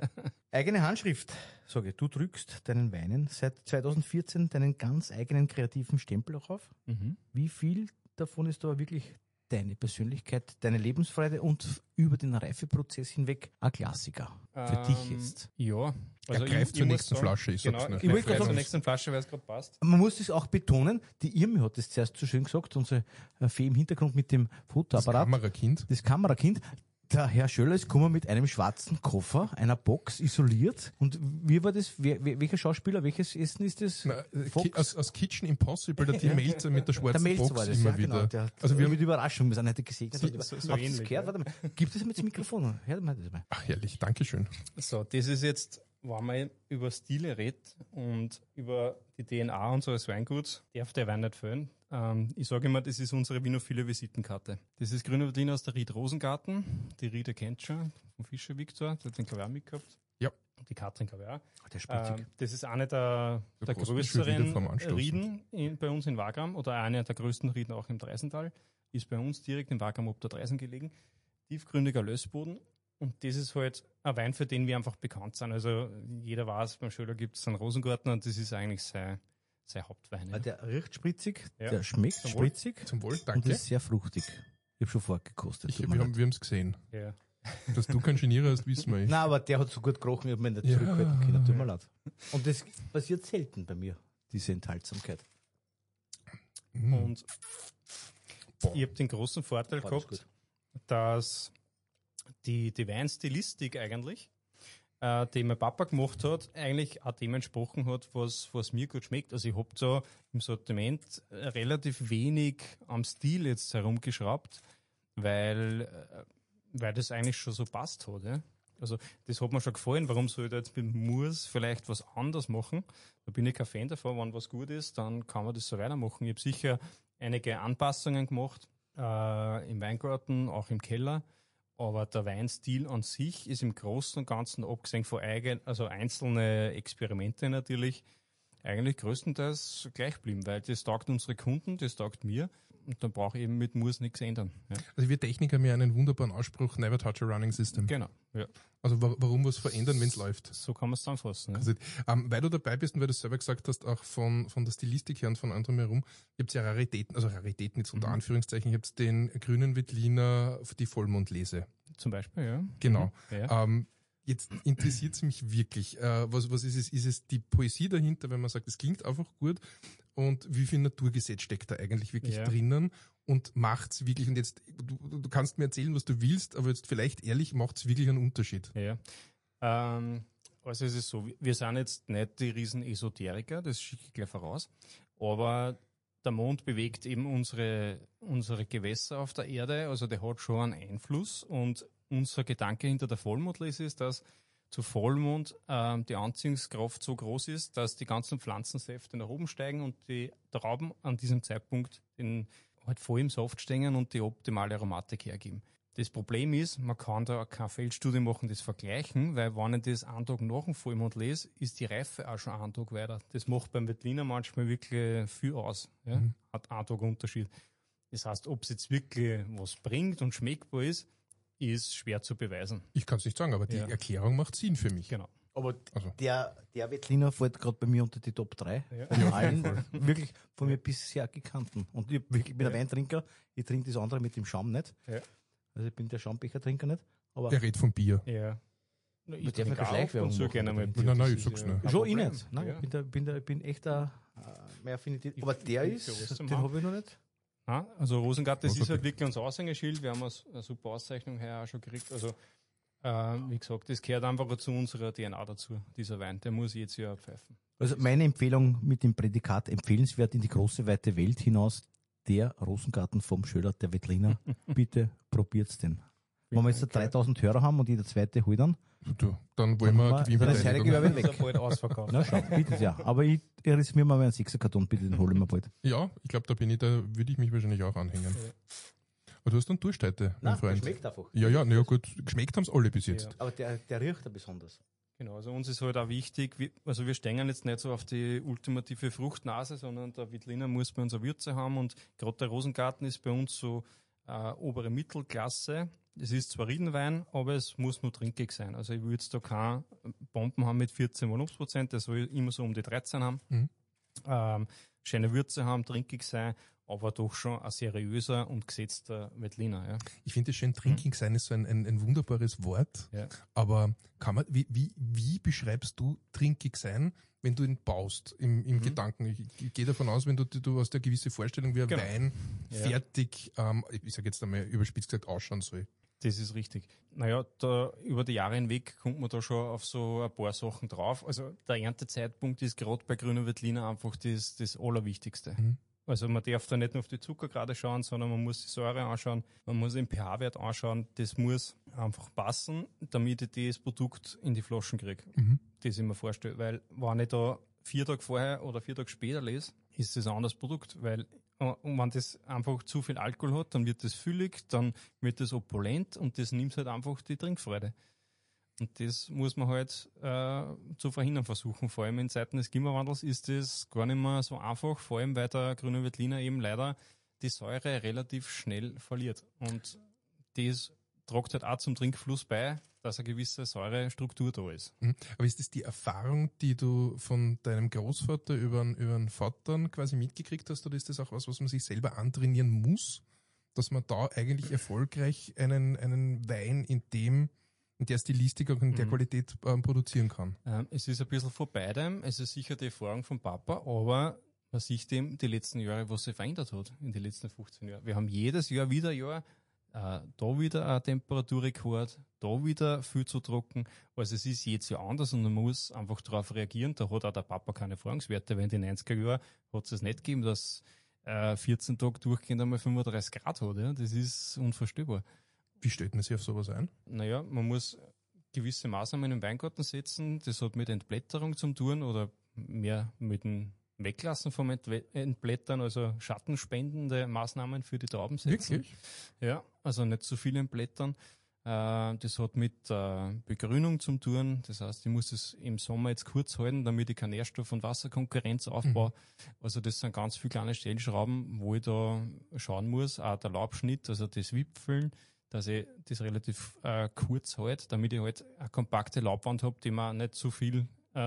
Eigene Handschrift, sage ich. Du drückst deinen Weinen seit zweitausendvierzehn deinen ganz eigenen kreativen Stempel auch auf. Mhm. Wie viel davon ist aber wirklich deine Persönlichkeit, deine Lebensfreude und über den Reifeprozess hinweg ein Klassiker für ähm, dich jetzt? Ja. Also er greift zur nächsten sagen, Flasche, ich genau, sag's nicht. Ich wollte gerade zur nächsten Flasche, weil es gerade passt. Man muss es auch betonen, die Irmi hat das zuerst so schön gesagt, unsere Fee im Hintergrund mit dem Fotoapparat. Das Kamerakind. Das Kamerakind. Der Herr Schöller ist gekommen mit einem schwarzen Koffer, einer Box, isoliert. Und wie war das? Wer, welcher Schauspieler, welches Essen ist das? Na, aus, aus Kitchen Impossible, der Tim Melzer mit der schwarzen der Box war das, immer ja, wieder. Genau, der, also wir haben mit Überraschung, wir sind heute gesegnet. So, so, so Habt ihr ähnlich, das gehört? ja. Warte mal. Gibt es mit dem Mikrofon? Hört mal das mal. Ach, herrlich, Dankeschön. So, das ist jetzt, wenn man über Stile redet und über die D N A unseres Weinguts, darf der Wein nicht fehlen. Ähm, ich sage immer, das ist unsere vinophile Visitenkarte. Das ist Grüner Veltliner aus der Ried Rosengarten. Die Ried kennt schon, vom Fischer Viktor, der hat den glaube ich auch mitgehabt. Ja. Die Katrin glaube ich auch. Der spielt ähm, Das ist eine der, der, der größeren Rieden in, bei uns in Wagram oder eine der größten Rieden auch im Dreisental. Ist bei uns direkt im Wagram ob der Dreisen gelegen. Tiefgründiger Lössboden. Und das ist halt ein Wein, für den wir einfach bekannt sind. Also jeder weiß, beim Schöller gibt es einen Rosengarten und das ist eigentlich sein, sein Hauptwein. Ah, Ja. der riecht spritzig, Ja. der schmeckt Zum Wohl. spritzig Zum Wohl, und danke. ist sehr fruchtig. Ich habe schon vorgekostet. Ich, tut wir mir haben leid. wir es gesehen. Ja. Dass du kein Genierer hast, wissen wir. Nein, aber der hat so gut gerochen, ich habe mich nicht Ja. zurückhalten können. Tut mir leid. Und das passiert selten bei mir, diese Enthaltsamkeit. Mm. Und Boah. ich habe den großen Vorteil War das gehabt, dass die, die Weinstilistik eigentlich, äh, die mein Papa gemacht hat, eigentlich auch dem entsprochen hat, was, was mir gut schmeckt. Also ich habe da im Sortiment relativ wenig am Stil jetzt herumgeschraubt, weil, äh, weil das eigentlich schon so passt hat. Ja? Also das hat mir schon gefallen. Warum soll ich da jetzt mit Murs vielleicht was anderes machen? Da bin ich kein Fan davon. Wenn was gut ist, dann kann man das so weitermachen. Ich habe sicher einige Anpassungen gemacht, äh, im Weingarten, auch im Keller. Aber der Weinstil an sich ist im Großen und Ganzen, abgesehen von eigen, also einzelne Experimente natürlich, eigentlich größtenteils gleich geblieben, weil das taugt unsere Kunden, das taugt mir. Und dann brauche ich eben mit Murs nichts ändern. Ja. Also wir Techniker haben ja einen wunderbaren Ausspruch, never touch a running system. Genau, ja. Also wa warum was verändern, wenn es läuft? So kann man es zusammenfassen. Ja. Also, ähm, weil du dabei bist und weil du es selber gesagt hast, auch von, von der Stilistik her und von anderem herum, gibt es ja Raritäten, also Raritäten jetzt unter Mhm. Anführungszeichen, ich habe den grünen Veltliner, die Vollmondlese. Zum Beispiel, ja. Genau. Mhm. Ja. Ähm, jetzt interessiert es mich wirklich, äh, was, was ist es? Ist es die Poesie dahinter, wenn man sagt, es klingt einfach gut, und wie viel Naturgesetz steckt da eigentlich wirklich Ja. drinnen und macht's wirklich, und jetzt, du, du kannst mir erzählen, was du willst, aber jetzt vielleicht ehrlich, macht's wirklich einen Unterschied? Ja. Ähm, also es ist so, wir sind jetzt nicht die riesen Esoteriker, das schicke ich gleich voraus, aber der Mond bewegt eben unsere, unsere Gewässer auf der Erde, also der hat schon einen Einfluss, und unser Gedanke hinter der Vollmondlese ist, dass zu Vollmond ähm, die Anziehungskraft so groß ist, dass die ganzen Pflanzensäfte nach oben steigen und die Trauben an diesem Zeitpunkt den, halt voll im Saft stehen und die optimale Aromatik hergeben. Das Problem ist, man kann da keine Feldstudie machen, das vergleichen, weil wenn ich das einen Tag nach dem Vollmond lese, ist die Reife auch schon einen Tag weiter. Das macht beim Veltliner manchmal wirklich viel aus. Ja? Mhm. Hat einen Tag Unterschied. Das heißt, ob es jetzt wirklich was bringt und schmeckbar ist, ist schwer zu beweisen. Ich kann es nicht sagen, aber die Ja. Erklärung macht Sinn für mich. Genau. Aber Also. der, der Veltliner fällt gerade bei mir unter die Top drei. Ja. Von allen wirklich von mir bisher gekannten. Und ich wirklich bin ein Weintrinker, ich trinke das andere mit dem Schaum nicht. Ja. Also ich bin der Schaumbechertrinker nicht. Aber Er redet vom Bier. Ja. Ich darf trinke nicht auch ab Schleichwerbung und zu machen, gerne mal oder? Bier. Nein, nein, Das ich ist sag's ja nicht. kein schon ich Problem. nicht. Nein, Ja. ich bin, der, bin, der, bin echt ein äh, mehr Affinität. Ich- Aber der ich- ist, ich- ich- den habe ich noch nicht. Ah, also Rosengart, das Also ist halt wirklich unser Aushängeschild. Wir haben eine, eine super Auszeichnung her auch schon gekriegt. Also äh, wie gesagt, das gehört einfach zu unserer D N A dazu, dieser Wein. Der muss jetzt ja pfeifen. Also meine Empfehlung mit dem Prädikat empfehlenswert in die große weite Welt hinaus, der Rosengarten vom Schöller, der Veltliner. Bitte probiert's den. Wenn wir jetzt Okay. dreitausend Hörer haben und jeder zweite holt dann, Du, dann wollen wir Dann ist das Herrliche Gewinnbeteiligung. weg. Das ist ja bald ausverkauft. na schau, bitte ja. Aber ich riss mir mal einen Sechser-Karton, bitte, den hole ich mir bald. Ja, ich glaube, da bin ich, da würde ich mich wahrscheinlich auch anhängen. Ja. Aber du hast dann Durst heute, mein Freund. einfach. Ja, ja, naja, gut. Geschmeckt haben's alle bis jetzt. Ja. Aber der, der riecht ja besonders. Genau, also uns ist halt auch wichtig, wir, also wir stehen jetzt nicht so auf die ultimative Fruchtnase, sondern der Veltliner muss bei uns eine Würze haben, und gerade der Rosengarten ist bei uns so äh, obere Mittelklasse. Es ist zwar Riedenwein, aber es muss nur trinkig sein. Also ich würde jetzt da keine Bomben haben mit vierzehn Volumensprozent, der soll immer so um die dreizehn haben. Mhm. Ähm, schöne Würze haben, trinkig sein, aber doch schon ein seriöser und gesetzter Veltliner. Ja. Ich finde es schön, Drinking sein ist so ein, ein, ein wunderbares Wort. Ja. Aber kann man, wie, wie, wie beschreibst du trinkig sein, wenn du ihn baust im, im Mhm. Gedanken? Ich, ich gehe davon aus, wenn du, du hast eine gewisse Vorstellung, wie ein Genau. Wein Ja. fertig, ähm, ich sage jetzt einmal überspitzt gesagt, ausschauen soll. Das ist richtig. Naja, da, über die Jahre hinweg kommt man da schon auf so ein paar Sachen drauf. Also der Erntezeitpunkt ist gerade bei grüner Veltliner einfach das, das Allerwichtigste. Mhm. Also man darf da nicht nur auf die Zuckergrade schauen, sondern man muss die Säure anschauen, man muss den pH-Wert anschauen. Das muss einfach passen, damit ich das Produkt in die Flaschen kriege. Mhm. Das ich mir vorstelle. Weil wenn ich da vier Tage vorher oder vier Tage später lese, ist das ein anderes Produkt. Weil und wenn das einfach zu viel Alkohol hat, dann wird das füllig, dann wird das opulent, und das nimmt halt einfach die Trinkfreude. Und das muss man halt äh, zu verhindern versuchen. Vor allem in Zeiten des Klimawandels ist das gar nicht mehr so einfach, vor allem weil der grüne Veltliner eben leider die Säure relativ schnell verliert. Und das trägt halt auch zum Trinkfluss bei, dass eine gewisse Säurestruktur da ist. Mhm. Aber ist das die Erfahrung, die du von deinem Großvater über, über den Vater quasi mitgekriegt hast, oder ist das auch was, was man sich selber antrainieren muss, dass man da eigentlich erfolgreich einen, einen Wein in dem, in der Stilistik und in der Mhm. Qualität ähm, produzieren kann? Ähm, es ist ein bisschen von beidem. Es ist sicher die Erfahrung vom Papa, aber man sieht dem die letzten Jahre, was sich verändert hat in den letzten fünfzehn Jahren. Wir haben jedes Jahr wieder ein Jahr, äh, da wieder ein Temperaturrekord, da wieder viel zu trocken. Also es ist jetzt ja anders und man muss einfach darauf reagieren. Da hat auch der Papa keine Erfahrungswerte, weil in den neunziger Jahren hat es es nicht gegeben, dass äh, vierzehn Tage durchgehend einmal fünfunddreißig Grad hat. Ja? Das ist unvorstellbar. Wie stellt man sich auf sowas ein? Naja, man muss gewisse Maßnahmen im Weingarten setzen. Das hat mit Entblätterung zu tun oder mehr mit dem Weglassen vom Entwe- Entblättern, also schattenspendende Maßnahmen für die Trauben setzen. Wirklich? Ja, also nicht zu viel entblättern. Äh, das hat mit äh, Begrünung zu tun. Das heißt, ich muss es im Sommer jetzt kurz halten, damit ich keine Nährstoff- und Wasserkonkurrenz aufbaue. Mhm. Also das sind ganz viele kleine Stellschrauben, wo ich da schauen muss. Auch der Laubschnitt, also das Wipfeln, dass ich das relativ äh, kurz halte, damit ich halt eine kompakte Laubwand habe, die man nicht zu viel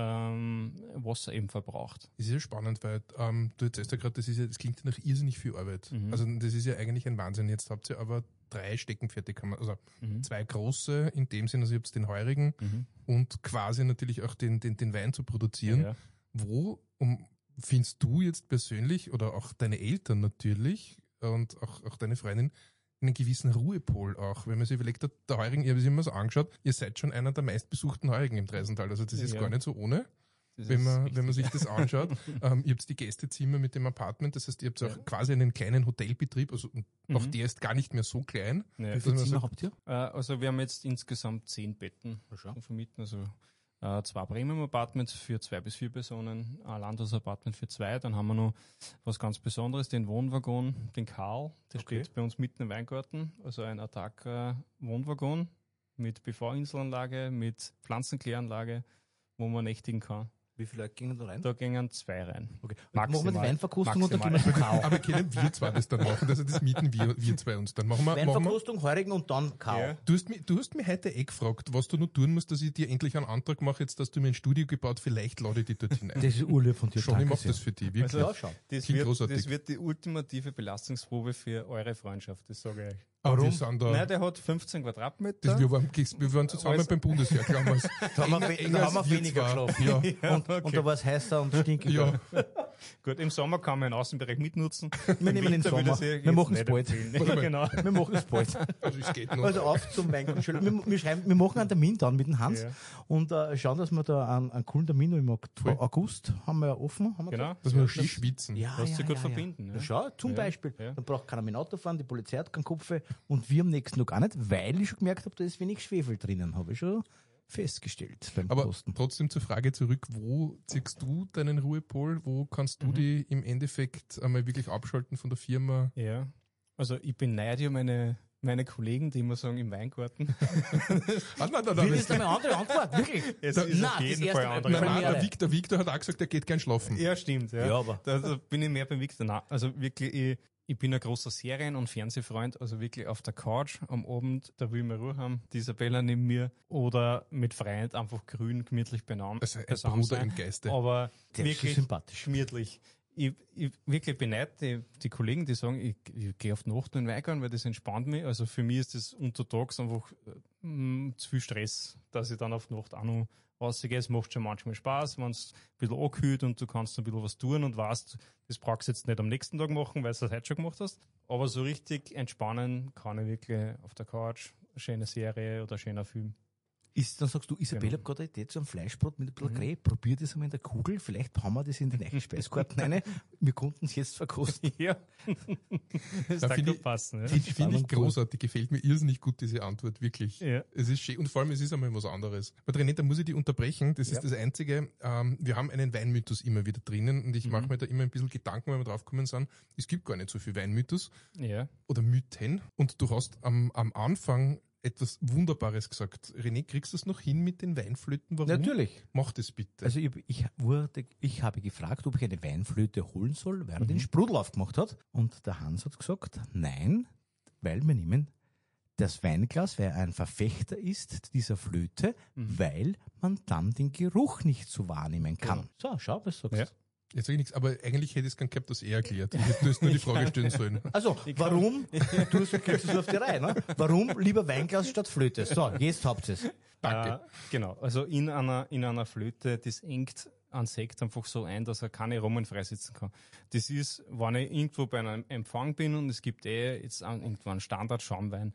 ähm, Wasser eben verbraucht. Das ist ja spannend, weil ähm, du erzählst ja gerade, das, ist ja, das klingt ja nach irrsinnig viel Arbeit. Mhm. Also das ist ja eigentlich ein Wahnsinn. Jetzt habt ihr aber drei Steckenpferde, kann man, also Mhm. zwei große in dem Sinne, also ihr habt den Heurigen Mhm. und quasi natürlich auch den, den, den Wein zu produzieren. Ja. Wo um, findest du jetzt persönlich oder auch deine Eltern natürlich und auch, auch deine Freundin einen gewissen Ruhepol auch, wenn man sich überlegt hat, der Heurigen, ich habe es immer so angeschaut, ihr seid schon einer der meistbesuchten Heurigen im Dreisental, also das ist Ja. gar nicht so ohne, Das wenn ist man, richtig. wenn man sich das anschaut. ähm, ihr habt die Gästezimmer mit dem Apartment, das heißt, ihr habt auch Ja. quasi einen kleinen Hotelbetrieb, also auch Mhm. der ist gar nicht mehr so klein. Ja. Wie viele Also Zimmer man habt ihr? Äh, also wir haben jetzt insgesamt zehn Betten zum Vermieten, also äh, zwei Premium-Apartments für zwei bis vier Personen, ein Landhaus-Apartment für zwei, dann haben wir noch was ganz Besonderes, den Wohnwaggon, den Karl, der Okay. steht bei uns mitten im Weingarten, also ein Attac-Wohnwaggon mit P V-Inselanlage, mit Pflanzenkläranlage, wo man nächtigen kann. Wie viele Leute gingen da rein? Da gingen zwei rein. Okay. Maximal. Machen wir die Weinverkostung und dann gehen Maximal. wir zum K O. Aber können wir zwei das dann machen? Also das mieten wir, wir zwei uns dann. Machen wir, machen wir. Weinverkostung, Heurigen und dann K O. Ja. Du hast, mich, du hast mich heute eh gefragt, was du noch tun musst, dass ich dir endlich einen Antrag mache, jetzt, dass du mir ein Studio gebaut, vielleicht lade ich dich dorthin ein. Das ist urlieb von dir. Schon, ich danke mache sehr. das für dich, wirklich. Also- Ja, schau. Das Klingt wird, großartig. das wird die ultimative Belastungsprobe für eure Freundschaft, das sage ich euch. Aber wir sind da, Nein, der hat fünfzehn Quadratmeter. das, wir, waren, wir waren zusammen Also- beim Bundesheer, damals. Da haben wir, Enger- we- enger da haben wir als wir weniger zwei. geschlafen. Ja, Ja, Und, okay. und da war es heißer und stinkig. ja. Gut, im Sommer kann man den Außenbereich mitnutzen. Wir nehmen den Winter würde Sommer. ich jetzt Wir machen es nicht bald. empfehlen. Ja, genau. Wir machen es bald. Also es geht noch. Also auf zum Weingut. Wir, wir, schreiben, wir machen einen Termin dann mit dem Hans Ja. und äh, schauen, dass wir da einen, einen coolen Termin noch im Okt- Voll. August haben wir ja offen. Haben wir Genau. dass wir noch schön schwitzen. Ja, Lässt ja, sich gut ja, verbinden, Ja. ja. Ja, schau, zum Ja, Beispiel. ja. Dann braucht keiner mit dem Auto fahren, die Polizei hat keinen Kopf und wir am nächsten Tag auch nicht, weil ich schon gemerkt habe, da ist wenig Schwefel drinnen, habe ich schon festgestellt beim Aber Kosten. trotzdem zur Frage zurück, wo ziehst du deinen Ruhepol? Wo kannst du Mhm. die im Endeffekt einmal wirklich abschalten von der Firma? Ja. Also ich beneide ja meine, meine Kollegen, die immer sagen, im Weingarten. Ah, nein, nein, Wie nein, ist das, eine andere Antwort? Wirklich? Es Da- ist Nein, auf das jeden erste Fall Mal. andere. nein, nein, Premiere. der Victor, Victor hat auch gesagt, er geht gern schlafen. Ja, stimmt. Ja, Ja, aber- Da also bin ich mehr beim Victor. Nein, also wirklich, ich, ich bin ein großer Serien- und Fernsehfreund, also wirklich auf der Couch am Abend, da will ich mal Ruhe haben, die Isabella neben mir oder mit Freund einfach grün, gemütlich beieinander. Also ein beisammen Bruder sein. im Geiste. Aber Der ist schon wirklich sympathisch. gemütlich. Ich, ich wirklich beneide die, die Kollegen, die sagen, ich, ich gehe auf die Nacht in den Weingern, weil das entspannt mich. Also für mich ist das untertags einfach mm, zu viel Stress, dass ich dann auf die Nacht auch noch rausgehe. Es macht schon manchmal Spaß, wenn es ein bisschen angekühlt und du kannst ein bisschen was tun und weißt, das brauchst du jetzt nicht am nächsten Tag machen, weil du das heute schon gemacht hast. Aber so richtig entspannen kann ich wirklich auf der Couch, eine schöne Serie oder ein schöner Film. Ist, dann sagst du, Isabella, Genau. hat gerade eine Idee zu einem Fleischbrot mit ein bisschen Mhm. Grey. Probier das einmal in der Kugel. Vielleicht haben wir das in den eigenen Speiskarten rein. Wir konnten es jetzt verkosten. Ja, das Da darf finde gut ich- passen. Ja. Finde ich Spannend. großartig, gefällt mir irrsinnig gut, diese Antwort, wirklich. Ja. Es ist schön und vor allem, es ist einmal was anderes. Aber René, da muss ich dich unterbrechen, das ist Ja. das Einzige, ähm, wir haben einen Weinmythos immer wieder drinnen und ich Mhm. mache mir da immer ein bisschen Gedanken, wenn wir draufgekommen sind, es gibt gar nicht so viel Weinmythos Ja. oder Mythen und du hast am, am Anfang etwas Wunderbares gesagt. René, kriegst du es noch hin mit den Weinflöten? Warum? Natürlich. Mach das bitte. Also ich, ich, wurde, ich habe gefragt, ob ich eine Weinflöte holen soll, weil er Mhm. den Sprudel aufgemacht hat. Und der Hans hat gesagt, nein, weil wir nehmen das Weinglas, wer ein Verfechter ist dieser Flöte, mhm. weil man dann den Geruch nicht so wahrnehmen kann. Ja. So, schau, was sagst du? Ja. Jetzt sage ich nichts, aber eigentlich hätte ich es gern gehabt, das eh erklärt. Ich hätte nur die Frage stellen sollen. Also, warum, du hast kriegst es auf die Reihe, ne? Warum lieber Weinglas statt Flöte? So, jetzt habt ihr es. Danke. Äh, genau, also in einer, in einer Flöte, das engt einen Sekt einfach so ein, dass er keine Aromen freisitzen kann. Das ist, wenn ich irgendwo bei einem Empfang bin und es gibt eh jetzt einen, irgendwo einen Standard-Schaumwein,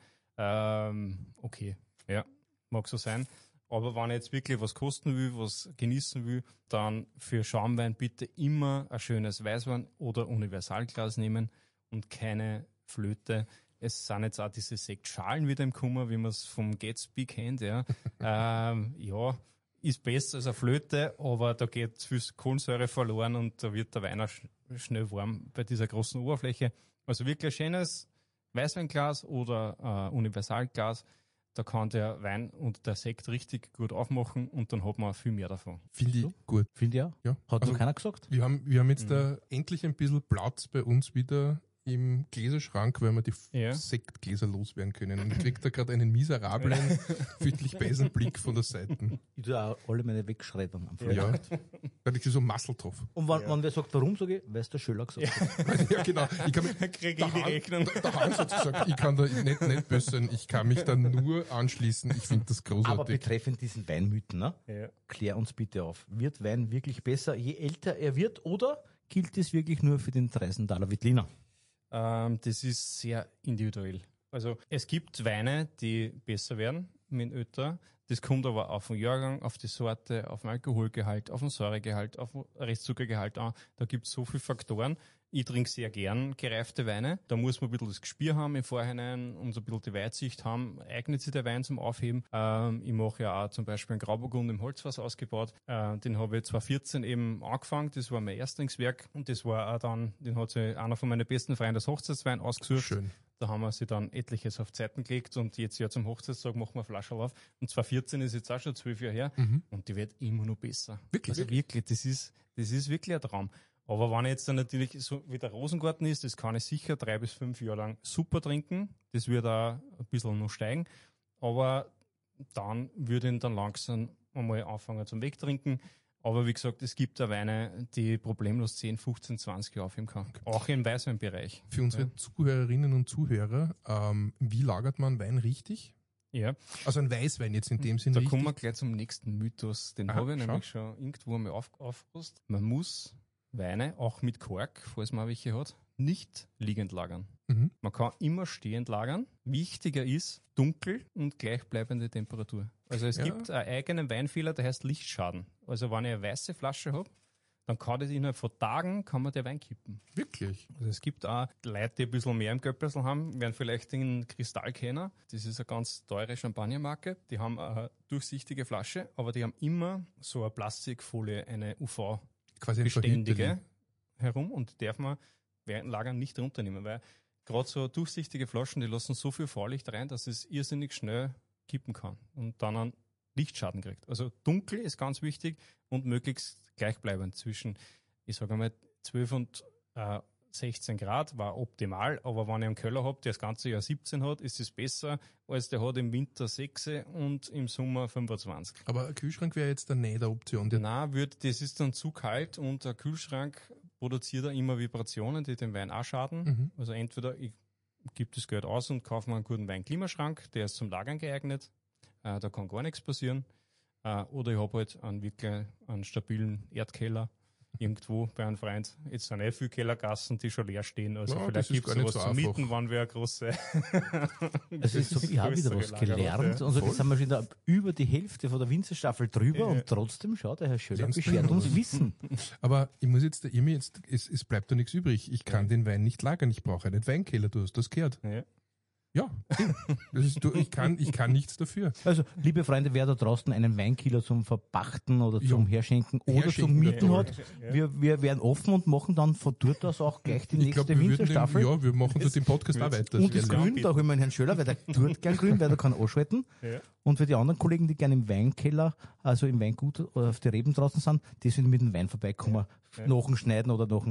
ähm, okay, ja, mag so sein. Aber wenn ich jetzt wirklich was kosten will, was genießen will, dann für Schaumwein bitte immer ein schönes Weißwein oder Universalglas nehmen und keine Flöte. Es sind jetzt auch diese Sektschalen wieder im Kummer, wie man es vom Gatsby kennt. Ja, ähm, ja, ist besser als eine Flöte, aber da geht viel Kohlensäure verloren und da wird der Wein auch sch- schnell warm bei dieser großen Oberfläche. Also wirklich ein schönes Weißweinglas oder äh, Universalglas. Da kann der Wein und der Sekt richtig gut aufmachen und dann hat man viel mehr davon. Finde ich So? gut. Finde ich auch. Ja. Hat Also, noch keiner gesagt? Wir haben, wir haben jetzt Mhm. da endlich ein bisschen Platz bei uns wieder im Gläserschrank, weil wir die Ja. Sektgläser loswerden können. Und ich kriege da gerade einen miserablen, fürchtlich bösen Blick von der Seite. Ich tue auch alle meine wegschreddern am Ja. Flohmarkt. Weil ich so Masseltoff. Und wenn, wenn wer sagt, warum, sage ich, weil es der Schöller gesagt hat. Ja, genau. Ich kann mich, Kriege der, ich die Han, Rechnung. der, der Hans hat gesagt, ich kann da nicht, nicht böse sein, ich kann mich da nur anschließen. Ich finde das Aber großartig. betreffend diesen Weinmythen, ne? Ja. Klär uns bitte auf. Wird Wein wirklich besser, je älter er wird, oder gilt es wirklich nur für den Treisenthaler Veltliner? Ähm, das ist sehr individuell. Also es gibt Weine, die besser werden mit Öter. Das kommt aber auf den Jahrgang, auf die Sorte, auf den Alkoholgehalt, auf den Säuregehalt, auf den Restzuckergehalt an. Da gibt es so viele Faktoren. Ich trinke sehr gern gereifte Weine. Da muss man ein bisschen das Gespür haben im Vorhinein und so ein bisschen die Weitsicht haben. Eignet sich der Wein zum Aufheben. Ähm, ich mache ja auch zum Beispiel einen Grauburgund im Holzfass ausgebaut. Äh, den habe ich zwanzig vierzehn eben angefangen. Das war mein Erstlingswerk. Und das war auch dann, den hat sich einer von meinen besten Freunden als Hochzeitswein ausgesucht. Schön. Da haben wir sie dann etliches auf Zeiten gelegt und jetzt ja zum Hochzeitstag machen wir Flasche auf. Und zwanzig vierzehn ist jetzt auch schon zwölf Jahre her Mhm. und die wird immer noch besser. Wirklich? Also wirklich, das ist, das ist wirklich ein Traum. Aber wenn jetzt dann natürlich so wie der Rosengarten ist, das kann ich sicher drei bis fünf Jahre lang super trinken. Das wird auch ein bisschen noch steigen. Aber dann würde ich dann langsam einmal anfangen zum Wegtrinken. Aber wie gesagt, es gibt da Weine, die problemlos zehn, fünfzehn, zwanzig Jahre aufheben kann. Auch im Weißweinbereich. Für unsere Zuhörerinnen und Zuhörer, ähm, wie lagert man Wein richtig? Ja. Also ein Weißwein jetzt in dem Sinn Da richtig? kommen wir gleich zum nächsten Mythos. Den Aha, habe ich schau. nämlich schon irgendwo einmal auf, aufgepasst. Man muss Weine, auch mit Kork, falls man welche hat, nicht liegend lagern. Mhm. Man kann immer stehend lagern. Wichtiger ist dunkel und gleichbleibende Temperatur. Also es Ja. gibt einen eigenen Weinfehler, der heißt Lichtschaden. Also wenn ich eine weiße Flasche habe, dann kann das innerhalb von Tagen kann man der Wein kippen. Wirklich? Also es gibt auch Leute, die ein bisschen mehr im Göppelsel haben, werden vielleicht den Kristall kennen. Das ist eine ganz teure Champagnermarke. Die haben eine durchsichtige Flasche, aber die haben immer so eine Plastikfolie, eine U V Quasi ein beständige Verhüteli. herum und die darf man während Lagern nicht runternehmen, weil gerade so durchsichtige Flaschen, die lassen so viel Vorlicht rein, dass es irrsinnig schnell kippen kann und dann einen Lichtschaden kriegt. Also dunkel ist ganz wichtig und möglichst gleichbleibend zwischen, ich sage mal, zwölf und äh, sechzehn Grad war optimal, aber wenn ich einen Keller habe, der das ganze Jahr siebzehn hat, ist es besser, als der hat im Winter sechs und im Sommer fünfundzwanzig. Aber ein Kühlschrank wäre jetzt dann nicht eine Option. Der Nein, wird, das ist dann zu kalt und der Kühlschrank produziert da immer Vibrationen, die dem Wein auch schaden. Mhm. Also entweder ich gebe das Geld aus und kaufe mir einen guten Wein-Klimaschrank, der ist zum Lagern geeignet, äh, da kann gar nichts passieren. Äh, oder ich habe halt einen wirklich einen stabilen Erdkeller irgendwo bei einem Freund. Jetzt sind eh viele Kellergassen, die schon leer stehen. Also Ja, das vielleicht ist gibt es gar nicht sowas so zu einfach. mieten, wann wir eine große Es ist so, ich habe wieder was gelernt. Und so, jetzt sind wir schon da über die Hälfte von der Winzerstaffel drüber Ja. und trotzdem, schaut, der Herr Schöller Lernst du beschert noch uns was? Wissen. Aber ich muss jetzt, ihr mir jetzt, es, es bleibt da nichts übrig. Ich kann den Wein nicht lagern. Ich brauche einen Weinkeller. Du hast das gehört. Ja. Ja, das ist, du, ich, kann, ich kann nichts dafür. Also, liebe Freunde, wer da draußen einen Weinkiller zum Verpachten oder zum Ja. Herschenken oder Herschenken zum Mieten wäre hat, Ja. wir, wir werden offen und machen dann von dort aus auch gleich die Ich nächste glaube, wir würden den, Winterstaffel. ja, wir machen dort den Podcast auch weiter. Und das Ja. Grün, da holen wir den Herrn Schöller, weil der tut gern grün, weil der kann anschalten. Ja. Und für die anderen Kollegen, die gerne im Weinkeller, also im Weingut oder auf die Reben draußen sind, die sind mit dem Wein vorbeikommen, Ja. nach dem Schneiden oder nach dem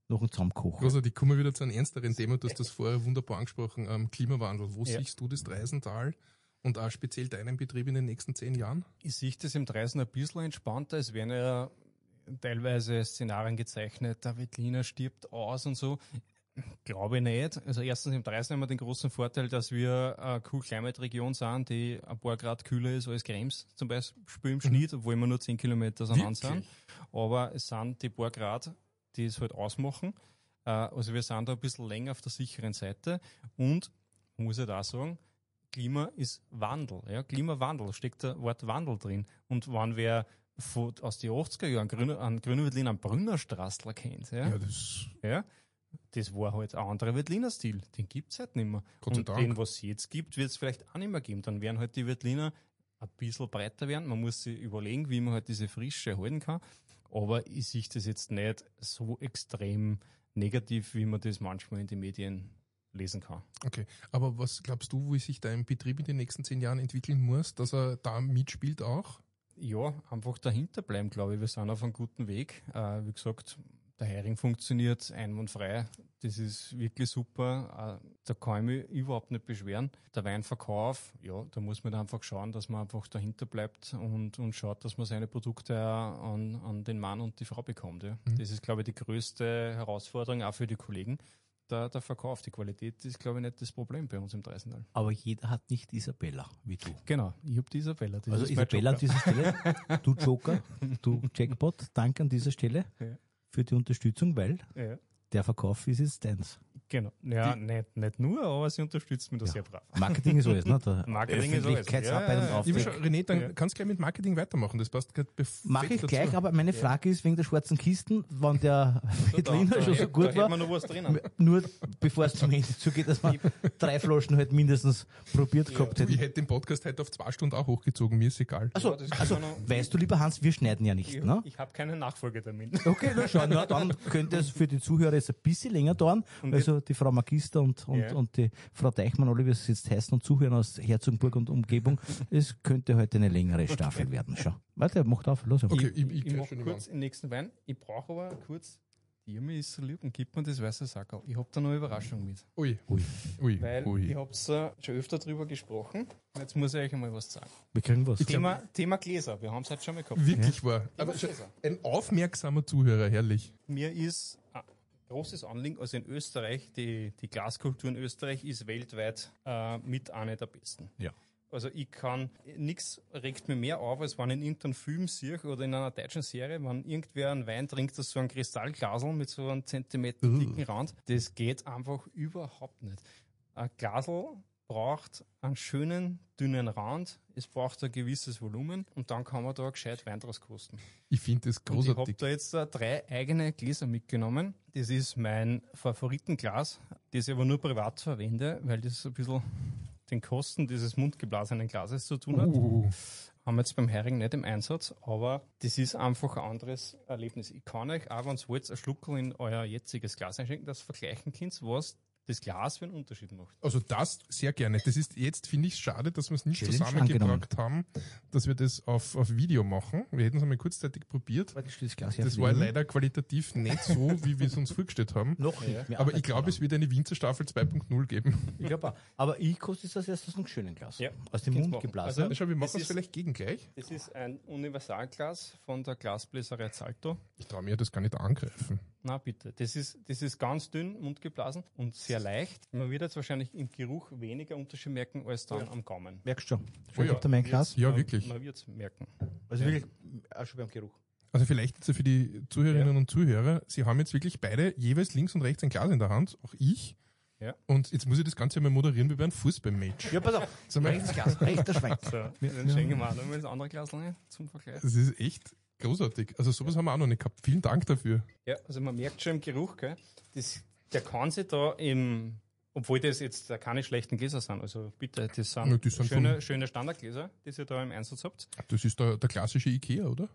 noch ein Zusammenkochen. Großartig, kommen wir wieder zu einem ernsteren Thema. Du hast das vorher wunderbar angesprochen, ähm, Klimawandel. Wo Ja. siehst du das Dreisental und auch speziell deinen Betrieb in den nächsten zehn Jahren? Ich sehe das im Dreisen ein bisschen entspannter. Es werden ja teilweise Szenarien gezeichnet, der Veltliner stirbt aus und so. Glaube ich nicht. Also erstens im Dreisen haben wir den großen Vorteil, dass wir eine Cool-Climate-Region sind, die ein paar Grad kühler ist als Krems zum Beispiel im Schnitt, obwohl wir nur zehn Kilometer auseinander sind. Aber es sind die paar Grad, die es halt ausmachen. Äh, Also wir sind da ein bisschen länger auf der sicheren Seite und, muss ich da sagen, Klima ist Wandel. Ja? Klimawandel, steckt das Wort Wandel drin. Und wenn wer von, aus den achtziger Jahren Grüne, an Grüne einen Brünnerstraßler kennt, ja? Ja, das Ja, das war halt ein anderer Veltliner Stil. Den gibt's halt nicht mehr. Gott sei Und Dank. den, was es jetzt gibt, wird es vielleicht auch nicht mehr geben. Dann werden halt die Veltliner ein bisschen breiter werden. Man muss sich überlegen, wie man halt diese Frische erhalten kann. Aber ich sehe das jetzt nicht so extrem negativ, wie man das manchmal in den Medien lesen kann. Okay, aber was glaubst du, wie sich dein Betrieb in den nächsten zehn Jahren entwickeln muss, dass er da mitspielt auch? Ja, einfach dahinter bleiben, glaube ich. Wir sind auf einem guten Weg. Äh, wie gesagt, der Hering funktioniert einwandfrei. Das ist wirklich super. Äh, da kann ich mich überhaupt nicht beschweren. Der Weinverkauf, ja, da muss man dann einfach schauen, dass man einfach dahinter bleibt und, und schaut, dass man seine Produkte auch an, an den Mann und die Frau bekommt. Ja. Mhm. Das ist, glaube ich, die größte Herausforderung auch für die Kollegen. Der, der Verkauf, die Qualität ist, glaube ich, nicht das Problem bei uns im Dreisental. Aber jeder hat nicht Isabella, wie du. Genau, ich habe die Isabella. Das Also ist mein Isabella an Joker. dieser Stelle, du Joker, du Jackpot, danke an dieser Stelle Ja. für die Unterstützung, weil Ja. der Verkauf ist jetzt deins. Genau. Ja, nicht, nicht nur, aber sie unterstützt mich da Ja. sehr brav. Marketing ist alles, ne? Der Marketing ist alles. Öffentlichkeitsarbeit Ja, und ja, ja. Ich will Auftrag. schon, René, dann Ja. kannst du gleich mit Marketing weitermachen. Das passt gerade perfekt Mache ich dazu. gleich, aber meine Frage ist wegen der schwarzen Kisten, wann der Veltliner schon so gut da war, Da noch was drinnen. nur bevor es zum Ende zugeht, dass wir drei Flaschen halt mindestens probiert gehabt Du, ich hätten. hätte den Podcast heute auf zwei Stunden auch hochgezogen, mir ist egal. Also, Ja, das kann also man noch- weißt du, lieber Hans, wir schneiden ja nicht, Ich, ne? ich habe keinen Nachfolgetermin. Okay, na schau, na, dann könnte es für die Zuhörer jetzt ein bisschen länger dauern. Und Also die Frau Magister und, und, Ja. und die Frau Deichmann, alle, wie es jetzt heißen, und zuhören aus Herzogenburg und Umgebung. Es könnte heute eine längere Staffel werden. Schau. Warte, macht auf, los. Okay, ich ich, ich, ich ich mache schon kurz den nächsten Wein. Ich brauche aber kurz, die Irmi ist so lieb und gibt mir das weiße Sackerl. Ich habe da noch eine Überraschung mit. Ui, Ui, ui, Weil ui. ihr habt äh, schon öfter drüber gesprochen. Jetzt muss ich euch einmal was sagen. wir kriegen was. Thema, Thema Gläser. Wir haben es heute schon mal gehabt. Wirklich wahr. Aber Ja. schon ein aufmerksamer Zuhörer, herrlich. Mir ist ein großes Anliegen, also in Österreich, die, die Glaskultur in Österreich ist weltweit äh, mit einer der besten. Ja. Also ich kann, nichts regt mir mehr auf, als wenn ich in irgendeinem Film sehe oder in einer deutschen Serie, wenn irgendwer einen Wein trinkt, das so ein Kristallglasel mit so einem Zentimeter Uh. dicken Rand. Das geht einfach überhaupt nicht. Ein Glasel braucht einen schönen, dünnen Rand, es braucht ein gewisses Volumen und dann kann man da gescheit Wein draus kosten. Ich finde das Und ich habe großartig. da jetzt äh, drei eigene Gläser mitgenommen. Das ist mein Favoritenglas, das ich aber nur privat verwende, weil das ein bisschen den Kosten dieses mundgeblasenen Glases zu tun hat. Uh, Haben wir jetzt beim Hering nicht im Einsatz, aber das ist einfach ein anderes Erlebnis. Ich kann euch auch, wenn ihr wollt, ein Schluckerl in euer jetziges Glas einschenken, dass ihr vergleichen könnt, was das Glas für einen Unterschied macht. also das sehr gerne. Das ist jetzt, finde ich, schade, dass wir es nicht Challenge zusammengebracht haben, dass wir das auf, auf Video machen. Wir hätten es einmal kurzzeitig probiert. Warte, ich stell das Glas her Das für war die Irmi. leider qualitativ nicht so, wie wir es uns vorgestellt haben. Noch nicht. Wir Aber arbeiten ich glaube, es wird eine Winzerstaffel zwei Punkt null geben. dran. Ich glaube auch. Aber ich koste jetzt als erstes einen schönen Glas. Ja, Aus dem kannst Mund machen. geblasen. Also- Schau, wir machen Das es ist- vielleicht gegengleich. Das ist ein Universalglas von der Glasbläserei Zalto. Ich traue mir das gar nicht angreifen. Na bitte, das ist, das ist ganz dünn, mundgeblasen und sehr leicht. Man wird jetzt wahrscheinlich im Geruch weniger Unterschied merken als dann am Gaumen. Merkst du schon. Oh Schon ja. habt ihr mein Glas? Ja, man, wirklich. Man wird es merken. Also wirklich, auch schon beim Geruch. Also vielleicht jetzt für die Zuhörerinnen Ja. und Zuhörer, Sie haben jetzt wirklich beide jeweils links und rechts ein Glas in der Hand, auch ich. Ja. Und jetzt muss ich das Ganze mal moderieren wie bei einem Fußballmatch. Ja, pass auf. Sag mal, Rechtes Glas, rechter Schwein. So, dann schenken wir auch noch mal das andere Glas rein zum Vergleich. das ist echt großartig. Also sowas haben wir auch noch nicht gehabt. Vielen Dank dafür. Ja, also man merkt schon im Geruch, gell, das, der kann sich da im, obwohl das jetzt keine schlechten Gläser sind, also bitte, das sind, Ja, die sind schöne, von- schöne Standardgläser, die ihr da im Einsatz habt. Das ist der, der klassische Ikea, oder?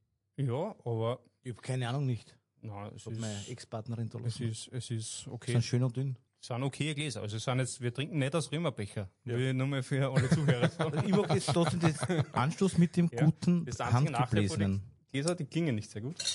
Ja, aber Ich habe keine Ahnung nicht. nein, es Ob meine ist, Ex-Partnerin da es lassen. ist, es ist okay. Sind schön und dünn. Es sind okay Gläser. Also es sind jetzt, wir trinken nicht aus Römerbecher. Will ich nur mal für alle Zuhörer sagen. Also ich mag jetzt trotzdem den Anstoß mit dem Ja, guten, das einzige Nachteil von den handgebläsenen. Gläser, die klingen nicht sehr gut.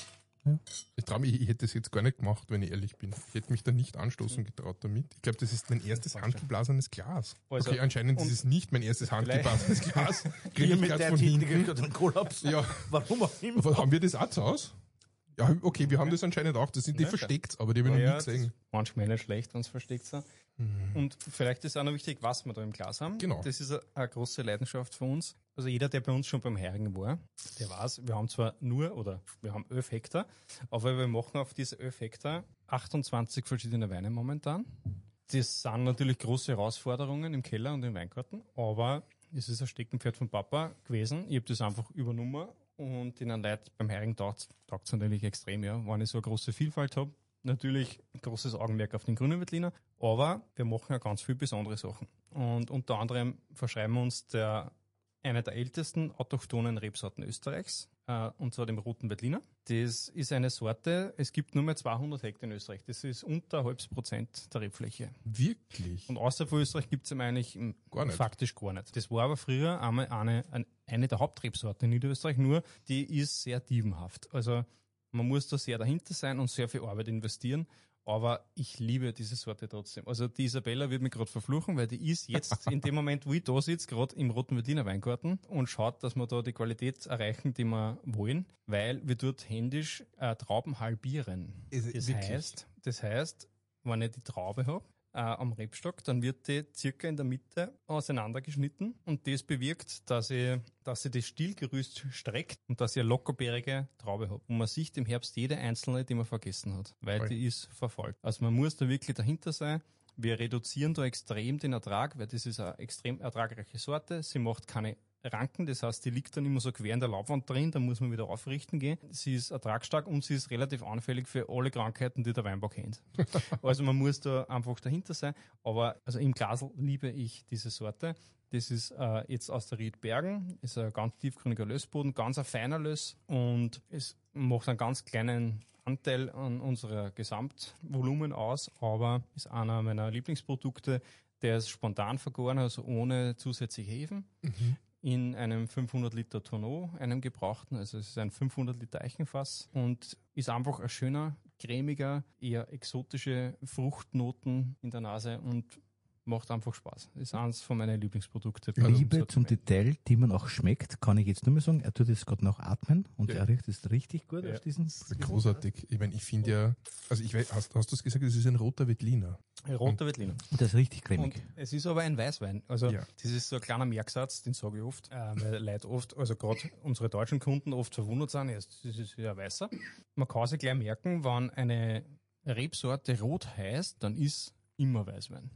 Ich traue mich, ich hätte das jetzt gar nicht gemacht, wenn ich ehrlich bin. Ich hätte mich da nicht anstoßen getraut damit. Ich glaube, das ist mein erstes handgeblasenes Glas. Also, okay, anscheinend ist es nicht mein erstes handgeblasenes Glas. Kriege ich mit gerade der von Titel hinten. gerade einen Kollaps. Ja. Warum auch immer. Aber haben wir das auch zu Hause? Ja, okay, wir haben das anscheinend auch. Das sind die Ja, versteckt, aber die habe ich noch ja, nie gesehen. manchmal nicht schlecht, wenn es versteckt sind. Und vielleicht ist auch noch wichtig, was wir da im Glas haben. Genau. Das ist eine, eine große Leidenschaft für uns. Also jeder, der bei uns schon beim Heringen war, der weiß, wir haben zwar nur, oder wir haben elf Hektar, aber wir machen auf diese elf Hektar achtundzwanzig verschiedene Weine momentan. Das sind natürlich große Herausforderungen im Keller und im Weingarten, aber es ist ein Steckenpferd von Papa gewesen. Ich habe das einfach übernommen und den Leuten beim Heringen taugt es natürlich extrem, ja, wenn ich so eine große Vielfalt habe. Natürlich ein großes Augenmerk auf den grünen Veltliner, aber wir machen ja ganz viele besondere Sachen. Und unter anderem verschreiben wir uns der, einer der ältesten autochthonen Rebsorten Österreichs, äh, und zwar dem roten Veltliner. Das ist eine Sorte, es gibt nur mehr zweihundert Hektar in Österreich. Das ist unter ein halbes Prozent der Rebfläche. Wirklich? Und außer von Österreich gibt es ihm eigentlich Gar nicht. faktisch gar nicht. Das war aber früher einmal eine, eine der Hauptrebsorten in Niederösterreich, nur die ist sehr dievenhaft. Also man muss da sehr dahinter sein und sehr viel Arbeit investieren. Aber ich liebe diese Sorte trotzdem. Also die Isabella wird mich gerade verfluchen, weil die ist jetzt in dem Moment, wo ich da sitze, gerade im Roten Veltliner Weingarten und schaut, dass wir da die Qualität erreichen, die wir wollen, weil wir dort händisch äh, Trauben halbieren. Ist- Das wirklich? heißt, das heißt, wenn ich die Traube habe, äh, am Rebstock, dann wird die circa in der Mitte auseinandergeschnitten und das bewirkt, dass ich, dass sie das Stielgerüst streckt und dass ich eine lockerbeerige Traube habe. Und man sieht im Herbst jede einzelne, die man vergessen hat, weil Voll. die ist verfolgt. Also man muss da wirklich dahinter sein. Wir reduzieren da extrem den Ertrag, weil das ist eine extrem ertragreiche Sorte. Sie macht keine Ranken, das heißt, die liegt dann immer so quer in der Laubwand drin, da muss man wieder aufrichten gehen. Sie ist ertragsstark und sie ist relativ anfällig für alle Krankheiten, die der Weinbau kennt. Also man muss da einfach dahinter sein. Aber also im Glasl liebe ich diese Sorte. Das ist äh, jetzt aus der Riedbergen, ist ein ganz tiefgrüniger Lössboden, ganz ein feiner Löss und es macht einen ganz kleinen Anteil an unserer Gesamtvolumen aus, aber ist einer meiner Lieblingsprodukte. Der ist spontan vergoren, also ohne zusätzliche Hefen. Mhm. In einem fünfhundert Liter Tonneau, einem gebrauchten, also es ist ein fünfhundert Liter Eichenfass und ist einfach ein schöner, cremiger, eher exotische Fruchtnoten in der Nase und macht einfach Spaß. Ist eines von meinen Lieblingsprodukten. Liebe zum Detail, die man auch schmeckt, kann ich jetzt nur mehr sagen, er tut es gerade noch atmen und Ja. er riecht es richtig gut Ja. aus diesen. Großartig. Ich meine, ich finde ja, also ich weiß, hast, hast du es gesagt, das ist ein roter Veltliner. Roter Veltliner. Und das ist richtig Und cremig. es ist aber ein Weißwein. Also Ja. das ist so ein kleiner Merksatz, den sage ich oft, äh, weil Leute oft, also gerade unsere deutschen Kunden oft verwundert sind, ja, das ist ja ein Weißer. Man kann sich gleich merken, wenn eine Rebsorte rot heißt, dann ist immer Weißwein.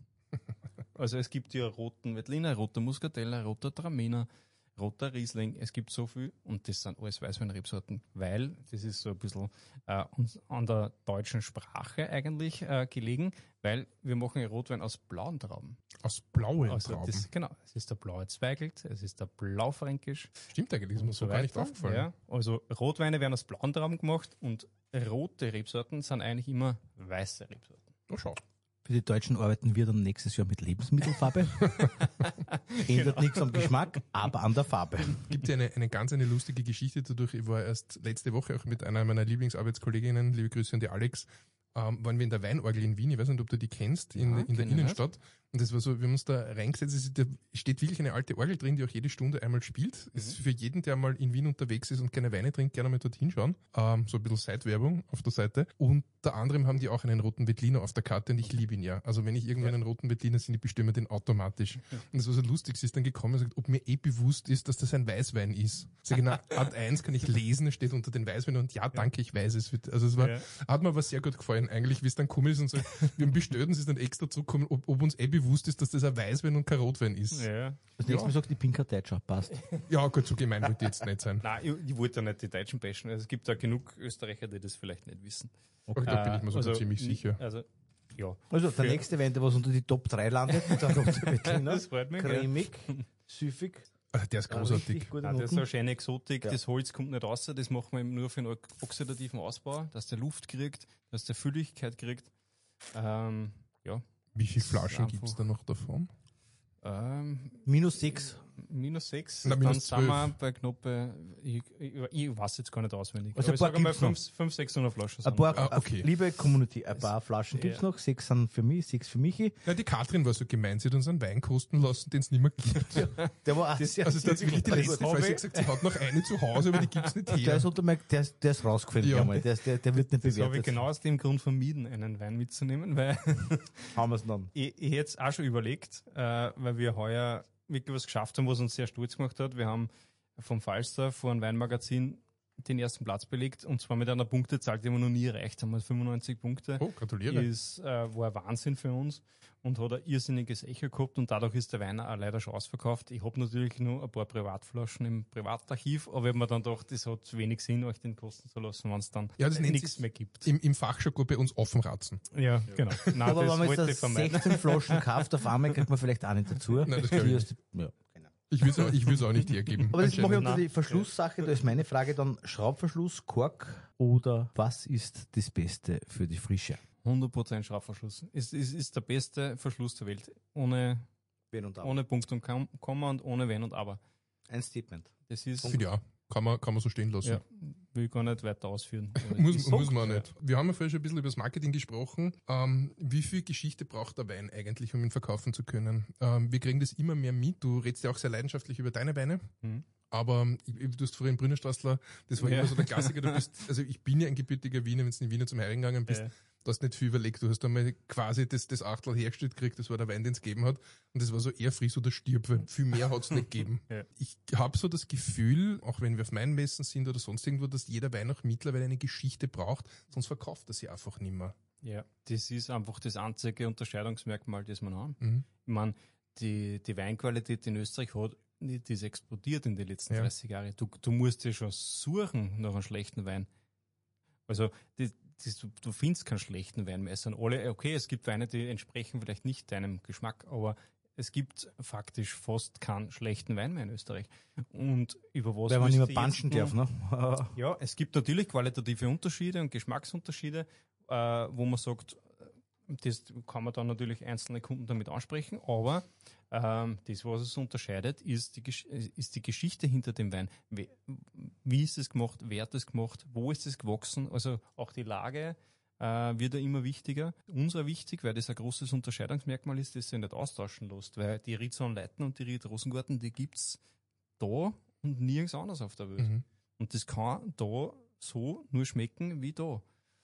Also es gibt ja roten Veltliner, roter Muscatella, roter Traminer, roter Riesling, es gibt so viel und das sind alles Weißweinrebsorten, weil das ist so ein bisschen äh, uns an der deutschen Sprache eigentlich äh, gelegen, weil wir machen ja Rotwein aus blauen Trauben. Aus blauen Also Trauben. das, genau, es ist der blaue Zweigelt, es ist der Blaufränkisch Stimmt eigentlich, ist mir und so so gar nicht weiter. aufgefallen. Ja, also Rotweine werden aus blauen Trauben gemacht und rote Rebsorten sind eigentlich immer weiße Rebsorten. Oh, schau. Für die Deutschen arbeiten wir dann nächstes Jahr mit Lebensmittelfarbe. Ändert nichts am Geschmack, aber an der Farbe. Gibt ja eine, eine ganz eine lustige Geschichte dadurch. Ich war erst letzte Woche auch mit einer meiner Lieblingsarbeitskolleginnen, liebe Grüße an die Alex, ähm, waren wir in der Weinorgel in Wien. Ich weiß nicht, ob du die kennst, in, Ja, in der kenn ich Innenstadt. Und das war so, wir haben uns da reingesetzt, es ist- da steht wirklich eine alte Orgel drin, die auch jede Stunde einmal spielt. Mhm. Es ist für jeden, der mal in Wien unterwegs ist und keine Weine trinkt, gerne mal dorthin schauen. Ähm, so ein bisschen Seitwerbung auf der Seite. Unter anderem haben die auch einen roten Veltliner auf der Karte und ich liebe ihn ja. Also wenn ich irgendwann einen roten Veltliner sehe, ich bestimme den automatisch. Und das war so lustig, sie ist dann gekommen und sagt, ob mir eh bewusst ist, dass das ein Weißwein ist. Sag ich, na, Art eins kann ich lesen, es steht unter den Weißwein und ja, danke, ich weiß es. Also es war, Ja. hat mir aber sehr gut gefallen, eigentlich, wie es dann gekommen ist und so, wir haben bestellt und sie ist dann extra zurückgekommen, ob, ob uns eh bewusst ist, dass das ein Weißwein und kein Rotwein ist. Ja, Ja. Das nächste Mal sagt, ich bin kein Deutscher, passt. gut, so gemein wollte ich jetzt nicht sein. Nein, ich, ich wollte ja nicht die Deutschen bashen. Also es gibt da genug Österreicher, die das vielleicht nicht wissen. Okay, da bin ich mir sogar also, ziemlich sicher. Also, ja. Also der Ja. nächste Wein, der was unter die Top drei landet, der rote Veltliner. Das freut mich. Ja. Cremig, süffig. Also der ist äh, großartig. richtig gute Ah, das ist so eine Noten. schöne Exotik. Ja. Das Holz kommt nicht raus. Das machen wir eben nur für den oxidativen Ausbau, dass der Luft kriegt, dass der Fülligkeit kriegt. Ähm, ja. Wie viele Flaschen einfach- gibt es da noch davon? Ähm, Minus sechs. minus sechs, Na, dann minus sind wir zwölf. bei knapp, äh, ich, ich, ich weiß jetzt gar nicht auswendig. Also Aber ein ich paar sage mal gibt's noch. fünfhundert, sechshundert Flaschen. Ein sind paar, Ah, okay. liebe Community, ein paar Flaschen Ja. gibt's noch. Sechs sind für mich, sechs für Michi. Ja, die Katrin war so gemein, sie hat uns einen Wein kosten lassen, den es nicht mehr gibt. Der war auch Das- sehr, Also es hat sich wirklich die sehr letzte gut. Phase gesagt, sie hat noch eine zu Hause, aber die gibt's nicht Der her. ist, unter mein, der, ist, der ist rausgefallen. Ja. Ja. Der, ist, der, der wird nicht Das habe ich bewertet. genau aus dem Grund vermieden, einen Wein mitzunehmen, weil Haben wir es dann. ich, ich hätte es auch schon überlegt, äh, weil wir heuer wirklich was geschafft haben, was uns sehr stolz gemacht hat. Wir haben vom Falstaff vor einem Weinmagazin den ersten Platz belegt und zwar mit einer Punktezahl, die wir noch nie erreicht haben. Also fünfundneunzig Punkte. Oh, gratuliere. Ist, äh, war ein Wahnsinn für uns und hat ein irrsinniges Echo gehabt und dadurch ist der Wein auch leider schon ausverkauft. Ich habe natürlich nur ein paar Privatflaschen im Privatarchiv, aber ich habe mir dann gedacht, das hat wenig Sinn, euch den kosten zu lassen, wenn es dann Ja, das nennt nichts sich mehr gibt. Im, im Fachjargon bei uns offenratzen. Ja, genau. Nein, Aber das wenn man wollte ich jetzt vermeiden. sechzehn Flaschen kauft, auf einmal kriegt man vielleicht auch nicht dazu. Nein, das glaub ich Die nicht. erste- ja, genau. Ich will es auch, ich will's auch nicht hergeben. Aber das mache ich anscheinend. unter die Verschlusssache. Da ist meine Frage dann Schraubverschluss, Kork oder was ist das Beste für die Frische? hundert Prozent Schraubverschluss. Es ist, ist der beste Verschluss der Welt. Ohne, Wenn und ohne Punkt und Kam- Komma und ohne Wenn und Aber. Ein Statement. Das ist, Finde ich auch. Kann man, kann man so stehen lassen. ja, will ich gar nicht weiter ausführen. Aber Muss, ist muss so. man auch nicht. Wir haben ja vorher schon ein bisschen über das Marketing gesprochen. Ähm, wie viel Geschichte braucht der Wein eigentlich, um ihn verkaufen zu können? Ähm, wir kriegen das immer mehr mit. Du redest ja auch sehr leidenschaftlich über deine Weine. Mhm. Aber ich, du hast vorhin Brünnerstraßler, das war Ja. immer so der Klassiker. Du bist, also ich bin ja ein gebürtiger Wiener, wenn du in Wiener zum Heirigen gegangen bist. Ja. Du hast nicht viel überlegt. Du hast einmal quasi das, das Achtel hergestellt gekriegt, das war der Wein, den es gegeben hat. Und das war so eher friss oder stirb, weil viel mehr hat es nicht gegeben. Ja. Ich habe so das Gefühl, auch wenn wir auf Weinmessen sind oder sonst irgendwo, dass jeder Wein auch mittlerweile eine Geschichte braucht, sonst verkauft er sie einfach nicht mehr. Ja, das ist einfach das einzige Unterscheidungsmerkmal, das wir haben. Mhm. Ich meine, die, die Weinqualität in Österreich hat nicht, die ist explodiert in den letzten Ja. dreißig Jahren. Du, du musst ja schon suchen nach einem schlechten Wein. Also, die, das, du, du findest keinen schlechten Wein mehr. Es sind alle, okay, es gibt Weine, die entsprechen vielleicht nicht deinem Geschmack, aber es gibt faktisch fast keinen schlechten Wein mehr in Österreich. Und über was Weil man willst nicht du mehr jetzt punchen noch- darf, ne? Ja, es gibt natürlich qualitative Unterschiede und Geschmacksunterschiede, äh, wo man sagt, das kann man dann natürlich einzelne Kunden damit ansprechen, aber ähm, das, was es unterscheidet, ist die, Gesch- ist die Geschichte hinter dem Wein. Wie, wie ist es gemacht, wer hat es gemacht, wo ist es gewachsen, also auch die Lage äh, wird ja immer wichtiger. Uns auch wichtig, weil das ein großes Unterscheidungsmerkmal ist, das sich nicht austauschen lässt, weil die Rizon Leiten und die Ried Rosengarten, die gibt's da und nirgends anders auf der Welt. Mhm. Und das kann da so nur schmecken wie da.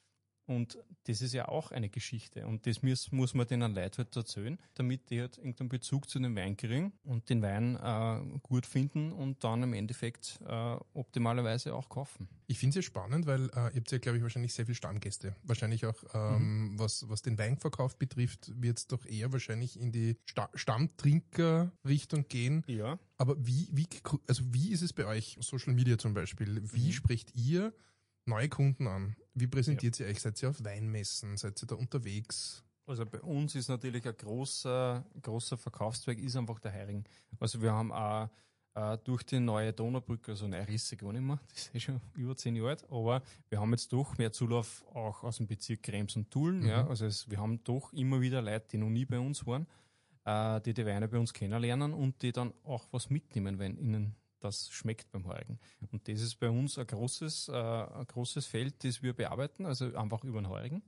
Und das ist ja auch eine Geschichte. Und das muss, muss man den Leuten halt erzählen, damit die halt irgendeinen Bezug zu dem Wein kriegen und den Wein äh, gut finden und dann im Endeffekt äh, optimalerweise auch kaufen. Ich finde es ja spannend, weil äh, ihr habt ja, glaube ich, wahrscheinlich sehr viele Stammgäste. Wahrscheinlich auch, ähm, Mhm. was, was den Weinverkauf betrifft, wird es doch eher wahrscheinlich in die Sta Stammtrinker-Richtung gehen. Ja. Aber wie, wie, also wie ist es bei euch, Social Media zum Beispiel? Wie Mhm. sprecht ihr neue Kunden an? Wie präsentiert ihr euch? Seid ihr auf Weinmessen? Seid ihr da unterwegs? Also bei uns ist natürlich ein großer, großer Verkaufszweig ist einfach der Hering. Also wir haben auch äh, durch die neue Donaubrücke, also neue Risse gar nicht mehr, das ist eh schon über zehn Jahre alt, aber wir haben jetzt doch mehr Zulauf auch aus dem Bezirk Krems und Tulln. Mhm. Ja, also es, wir haben doch immer wieder Leute, die noch nie bei uns waren, äh, die die Weine bei uns kennenlernen und die dann auch was mitnehmen, wenn ihnen das schmeckt beim Heurigen. Und das ist bei uns ein großes, äh, ein großes Feld, das wir bearbeiten, also einfach über den Heurigen.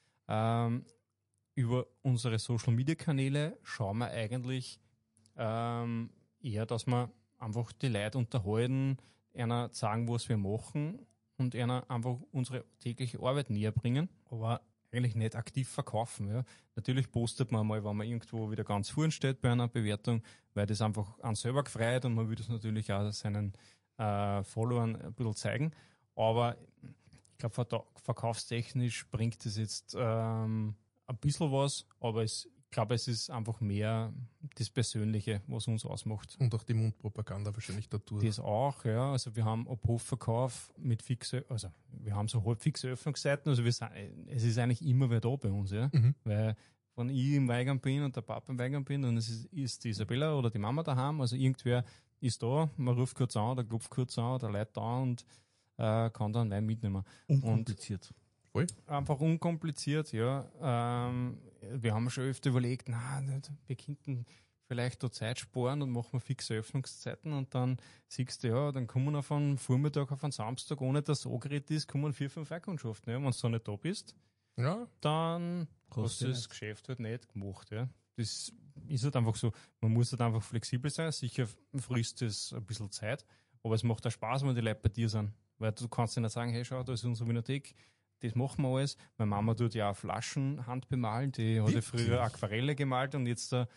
Ähm, über unsere Social-Media-Kanäle schauen wir eigentlich ähm, eher, dass wir einfach die Leute unterhalten, einer sagen, was wir machen und einer einfach unsere tägliche Arbeit näher bringen, aber eigentlich nicht aktiv verkaufen. Ja. Natürlich postet man mal, wenn man irgendwo wieder ganz vorn steht bei einer Bewertung, weil das einfach an selber gefreut und man will das natürlich auch seinen äh, Followern ein bisschen zeigen. Aber ich glaube, verda- verkaufstechnisch bringt es jetzt ähm, ein bisschen was, aber es, ich glaube, es ist einfach mehr das Persönliche, was uns ausmacht. Und auch die Mundpropaganda wahrscheinlich dadurch. Das auch, ja. Also wir haben ab Hofverkauf mit fixe, also wir haben so halb fixe Öffnungszeiten, also wir sind, es ist eigentlich immer wer da bei uns, ja. Mhm. Weil wenn ich im Weigern bin und der Papa im Weigern bin, dann ist, es- ist die Isabella oder die Mama daheim, also irgendwer ist da, man ruft kurz an, der klopft kurz an, der Leute da und äh, kann dann Wein mitnehmen. Unkompliziert. Einfach unkompliziert, ja. Ähm, wir haben schon öfter überlegt, na, wir könnten vielleicht da Zeit sparen und machen wir fixe Öffnungszeiten und dann siehst du, ja, dann kommen auf einen Vormittag, auf einen Samstag, ohne dass es angeredet ist, kommen vier, fünf Einkundschaften. Ja. Wenn du da nicht da bist, Ja, dann hast du das Geschäft halt nicht gemacht. Ja. Das ist halt einfach so, man muss halt einfach flexibel sein, sicher frisst es ein bisschen Zeit, aber es macht auch Spaß, wenn die Leute bei dir sind. Weil du kannst ja nicht sagen, hey, schau, da ist unsere Winothek, das machen wir alles. Meine Mama tut ja auch Flaschen handbemalen, die hat ja früher Aquarelle gemalt und jetzt äh,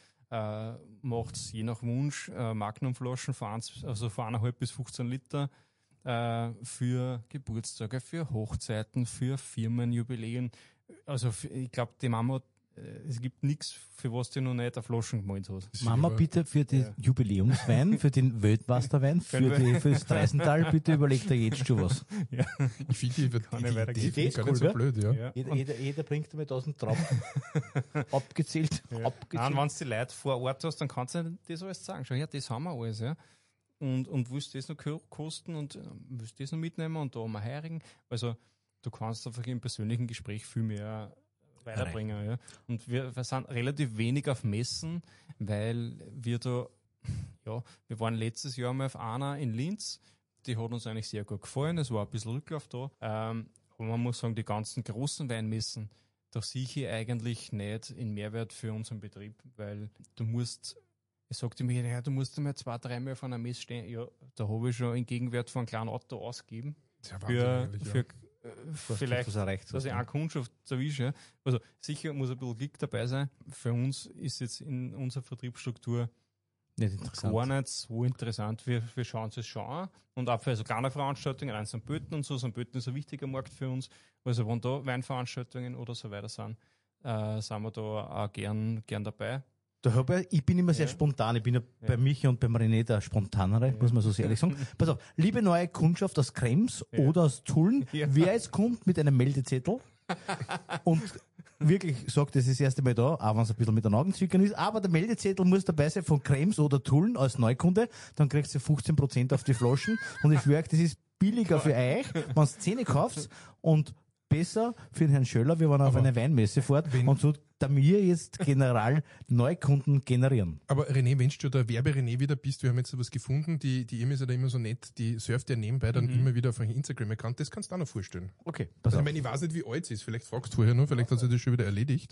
macht es je nach Wunsch äh, Magnumflaschen von, eins, also von eineinhalb bis fünfzehn Liter äh, für Geburtstage, für Hochzeiten, für Firmenjubiläen. Also für, ich glaube, die Mama, äh, es gibt nichts, für was die noch nicht eine Flaschen gemalt hat. Mama, bitte für den Ja. Jubiläumswein, für den Weltmeisterwein, für die, fürs Dreisental, bitte überleg dir jetzt schon was. ich finde die, die, Kann nicht die, weitergehen. die, die, Die gar ist nicht so cool, blöd, ja. Ja. Jeder, Und- jeder, jeder bringt einmal tausend Trauben. Abgezählt. Ja. abgezählt. Nein, wenn du die Leute vor Ort hast, dann kannst du das alles sagen. Schau, ja, das haben wir alles, ja. Und, und willst du das noch ko- kosten und äh, willst du das noch mitnehmen und da mal heirigen? Also, du kannst einfach im persönlichen Gespräch viel mehr weiterbringen, ja. Und wir, wir sind relativ wenig auf Messen, weil wir da, ja, wir waren letztes Jahr mal auf einer in Linz, die hat uns eigentlich sehr gut gefallen, es war ein bisschen Rücklauf da, ähm, aber man muss sagen, die ganzen großen Weinmessen, da sehe ich eigentlich nicht in Mehrwert für unseren Betrieb, weil du musst, ich sagte mir, ja, du musst einmal zwei, dreimal auf einer Messe stehen. Ja, da habe ich schon einen Gegenwert von einem kleinen Auto ausgegeben. Das ist ja Für, Wahnsinn eigentlich, für ja. äh, Was vielleicht, erreicht dass ich eine Kundschaft erwische. Also sicher muss ein bisschen Glück dabei sein. Für uns ist jetzt in unserer Vertriebsstruktur Nicht interessant. gar nicht so interessant. Wir, wir schauen uns das schon an. Und auch für so kleine Veranstaltungen, rein Sankt Pölten und so. Sankt Pölten ist ein wichtiger Markt für uns. Also wenn da Weinveranstaltungen oder so weiter sind, äh, sind wir da auch gern, gern dabei. Da hab ich, ich bin immer sehr Ja. spontan. Ich bin ja, Ja. bei Michi und beim René der Spontanere, muss man so sehr ehrlich sagen. Pass auf, liebe neue Kundschaft aus Krems Ja. oder aus Tulln, Ja. wer jetzt kommt mit einem Meldezettel und wirklich sagt, das ist das erste Mal da, auch wenn es ein bisschen mit den Augenzwinkern ist, aber der Meldezettel muss dabei sein von Krems oder Tulln als Neukunde, dann kriegst du fünfzehn Prozent auf die Flaschen und ich schwöre, das ist billiger für euch, wenn ihr zehn kauft und besser für den Herrn Schöller, wir waren auf Aber eine Weinmesse fort wenn- und so, da wir jetzt general Neukunden generieren. Aber René, wenn du der Werbe-René wieder bist, wir haben jetzt sowas gefunden, die, die Emma ist ja da immer so nett, die surft ja nebenbei dann immer wieder auf einen Instagram-Account, das kannst du auch noch vorstellen. Okay, pass Also, auf. ich meine, ich weiß nicht, wie alt sie ist, vielleicht fragst du vorher noch, vielleicht hat sie das schon wieder erledigt.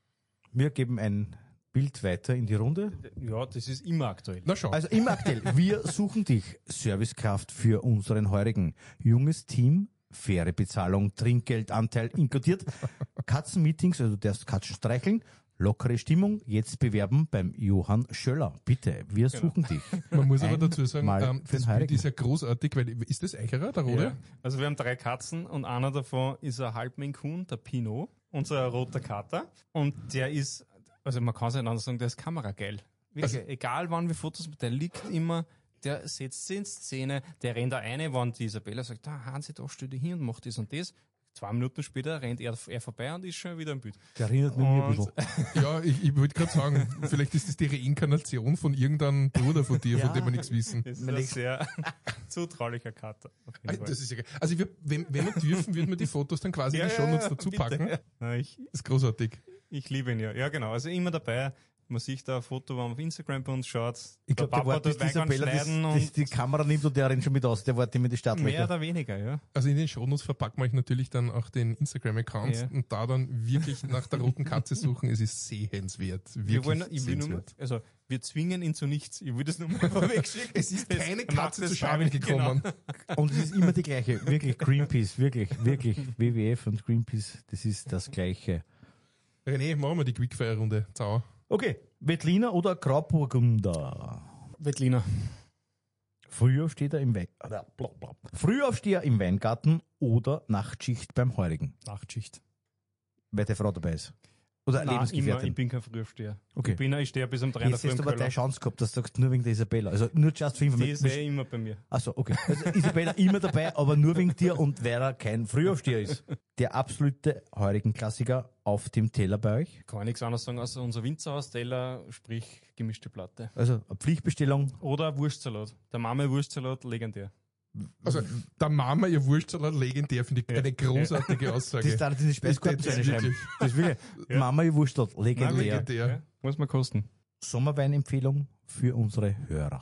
Wir geben ein Bild weiter in die Runde. Ja, das ist immer aktuell. Na schau, Also immer aktuell. Wir suchen dich. Servicekraft für unseren heurigen. Junges Team, faire Bezahlung, Trinkgeldanteil inkludiert. Katzenmeetings, also du darfst Katzen streicheln. Lockere Stimmung. Jetzt bewerben beim Johann Schöller. Bitte, wir suchen dich. man muss aber ein dazu sagen, Mal ähm, für den das Bild Heiligen. ist ja großartig, weil, ist das Eicherer, der Rode? Ja. Also wir haben drei Katzen und einer davon ist ein Halbmaine-Coon, der Pinot, unser roter Kater. Und der ist, also man kann es nicht anders sagen, der ist kamerageil. Wirklich, Also- egal wann wir Fotos machen, der liegt immer, der setzt sich in Szene, der rennt da eine, wenn die Isabella sagt, da Hansi, da stell dich hin und mach das und das. Zwei Minuten später rennt er, er vorbei und ist schon wieder im Bild. Der erinnert mich ein Und- bisschen. Ja, ich, ich wollte gerade sagen, vielleicht ist das die Reinkarnation von irgendeinem Bruder von dir, Ja. von dem wir nichts wissen. Das ist Man ein legt- sehr zutraulicher Kater. Auf jeden Ah, Fall. Das ist ja geil. Also wir, wenn, wenn wir dürfen, würden wir die Fotos dann quasi in die Shownotes dazu bitte. packen. Das Ja, ich, ist großartig. ich liebe ihn ja. Ja, genau. Also immer dabei. Man sieht da ein Foto, wenn man auf Instagram bei uns schaut. Ich glaube, der wartet, bis dort Wein Isabella das, schneiden das, die Kamera nimmt und der rennt schon mit aus. Der wartet immer in die und mehr Startlöcher. oder weniger, ja. Also in den Shownotes verpacken wir euch natürlich dann auch den Instagram-Account Ja. und da dann wirklich nach der roten Katze suchen. Es ist sehenswert. Wirklich Wir wollen, ich will nur, sehenswert. also wir zwingen ihn zu nichts. Ich will das nur mal vorwegschicken. Es ist keine Das macht Katze das zu Schaden freiwillig, gekommen. Und es ist immer die gleiche. Wirklich, Greenpeace, wirklich, wirklich. W W F und Greenpeace, das ist das Gleiche. René, machen wir die Quickfire-Runde. Zau. Okay, Veltliner oder Grauburgunder? Wettliner. Frühaufsteher im Wein, Frühaufsteher im Weingarten oder Nachtschicht beim Heurigen? Nachtschicht. Weil die Frau dabei ist. Oder Nein, immer, Lebensgefährtin. ich bin kein Frühaufsteher. Okay. Ich bin, ich stehe bis um drei in der Jetzt Früh hast im du aber Keller. deine Chance gehabt, dass du sagst, nur wegen der Isabella. Also nur just für Die ist Information. eh immer bei mir. Achso, okay. Also Isabella immer dabei, aber nur wegen dir und weil er kein Frühaufsteher ist. Der absolute heurigen Klassiker auf dem Teller bei euch. Kann ich nichts anderes sagen, außer unser Winzerhaus-Teller, sprich gemischte Platte. Also eine Pflichtbestellung. Oder ein Wurstsalat. Der Mama-Wurstsalat, legendär. Also, der Mama, ihr Wurstsalat, legendär, finde ich Ja. eine großartige Aussage. Das darf in die Speiskarten Das zu ist einschreiben. wirklich- Das ist wirklich. Ja. Mama, ich wurschtelt. Nein, Legendär. legendär. Ja, muss man kosten. Sommerweinempfehlung für unsere Hörer.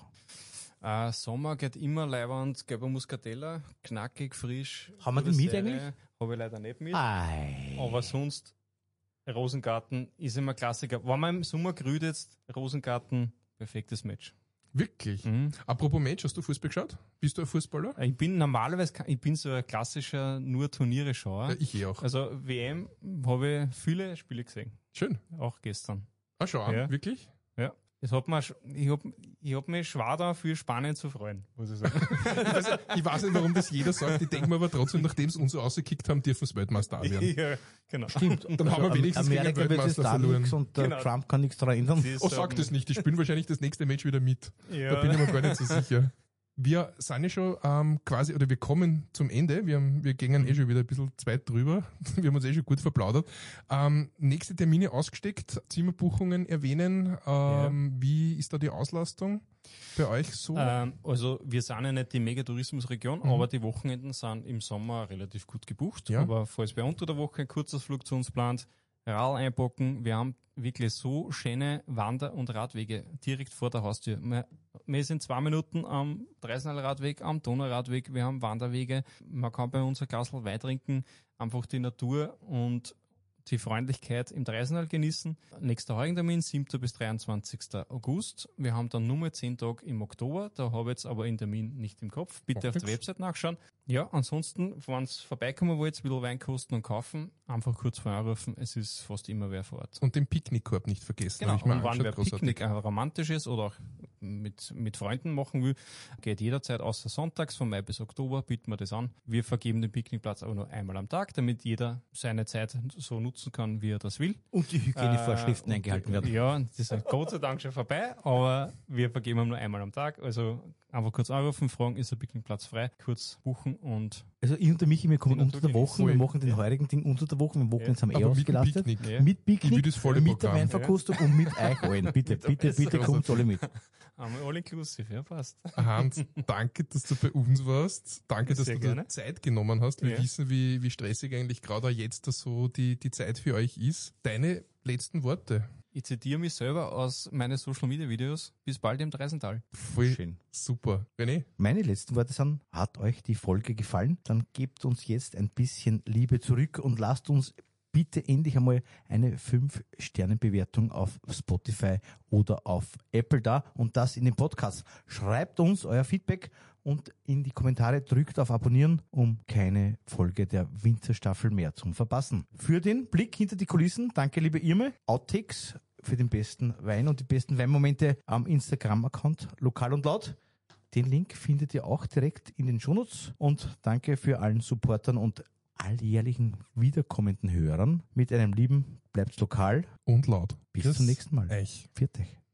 Äh, Sommer geht immer leibend, gelber Muscatella, knackig, frisch. Haben wir gute die mit Serie. eigentlich? Habe ich leider nicht mit. Ei. Aber sonst, Rosengarten ist immer Klassiker. Wenn man im Sommer grüht jetzt, Rosengarten, perfektes Match. Wirklich? Mhm. Apropos Match, hast du Fußball geschaut? Bist du ein Fußballer? Ich bin normalerweise, ke- ich bin so ein klassischer nur Turniere-Schauer. Ja, ich eh auch. Also W M habe ich viele Spiele gesehen, Schön. auch gestern. Ah, schau an, Ja. wirklich? Ja. Es hat mir, sch- ich hab, ich hab mich schwer da für Spanien zu freuen, muss ich sagen. Also, ich weiß nicht, warum das jeder sagt. Ich denke mir aber trotzdem, nachdem sie uns so rausgekickt haben, dürfen sie Weltmeister auch werden. ja, genau. Stimmt. Dann haben wir wenigstens gegen Amerika wird jetzt Weltmeister da verloren. nichts und der Genau. Trump kann nichts daran ändern. Sie ist Oh, so- sag das nicht. Die spielen wahrscheinlich das nächste Match wieder mit. Ja. Da bin ich mir gar nicht so sicher. Wir sind ja schon ähm, quasi, oder wir kommen zum Ende. Wir, haben, wir gehen eh schon wieder ein bisschen zweit drüber. Wir haben uns eh schon gut verplaudert. Ähm, nächste Termine ausgesteckt, Zimmerbuchungen erwähnen. Ähm, Wie ist da die Auslastung bei euch so? Ähm, also wir sind ja nicht die Megatourismusregion, Mhm. aber die Wochenenden sind im Sommer relativ gut gebucht. Ja. Aber falls wer unter der Woche ein Kurzausflug zu uns plant, Radl einpacken, wir haben wirklich so schöne Wander- und Radwege direkt vor der Haustür. Wir, wir sind zwei Minuten am Dreisenal-Radweg, am Donauradweg, wir haben Wanderwege. Man kann bei uns ein Glas Wein trinken, einfach die Natur und die Freundlichkeit im Dreisenal genießen. Nächster Heugentermin, siebter bis dreiundzwanzigster August. Wir haben dann nur mal zehn Tage im Oktober. Da habe ich jetzt aber den Termin nicht im Kopf. Bitte Macht auf der nix. Website nachschauen. Ja, ansonsten, wenn ihr vorbeikommen wollt, ein bisschen Wein kosten und kaufen, einfach kurz vorher anrufen. Es ist fast immer wer vor Ort. Und den Picknickkorb nicht vergessen. Genau, Hab ich mir und wenn angeschaut, wer großartig. Picknick ein romantisches oder auch mit, mit Freunden machen will, geht jederzeit außer sonntags von Mai bis Oktober, bieten wir das an. Wir vergeben den Picknickplatz aber nur einmal am Tag, damit jeder seine Zeit so nutzen kann, wie er das will. Und die Hygienevorschriften Äh, eingehalten werden. Ja, das ist Gott sei Dank schon vorbei, aber wir vergeben ihn nur einmal am Tag. Also einfach kurz anrufen, fragen, ist der Picknickplatz frei, kurz buchen und Also ich und der Michi, wir kommen Die unter der Natur Woche, wir genießen. machen den heurigen Ding unter der Woche, wir Wochenends haben eh Aber mit dem ausgelastet. Picknick. Ja. Mit Ich will Picknick, das volle mit der Programm. Weinverkostung und mit euch allen. Bitte, bitte, bitte kommt alle mit. einmal all inclusive, ja passt. Hans, danke, dass du bei uns warst. Danke, dass Sehr du dir gerne. Zeit genommen hast. Wir Ja. wissen, wie, wie stressig eigentlich gerade auch jetzt so die, die Zeit für euch ist. Deine letzten Worte. Ich zitiere mich selber aus meinen Social Media Videos. Bis bald im Dreisental. Voll Schön. super. René? Meine letzten Worte sind, hat euch die Folge gefallen? Dann gebt uns jetzt ein bisschen Liebe zurück und lasst uns bitte endlich einmal eine fünf Sterne Bewertung auf Spotify oder auf Apple da und das in den Podcast. Schreibt uns euer Feedback und in die Kommentare drückt auf Abonnieren, um keine Folge der Winterstaffel mehr zu verpassen. Für den Blick hinter die Kulissen, danke liebe Irme. Outtakes für den besten Wein und die besten Weinmomente am Instagram-Account Lokal und Laut. Den Link findet ihr auch direkt in den Shownotes und danke für allen Supportern und alljährlichen wiederkommenden Hörern. Mit einem lieben, bleibt lokal. Und laut. Bis Grüß zum nächsten Mal. euch. Viert euch.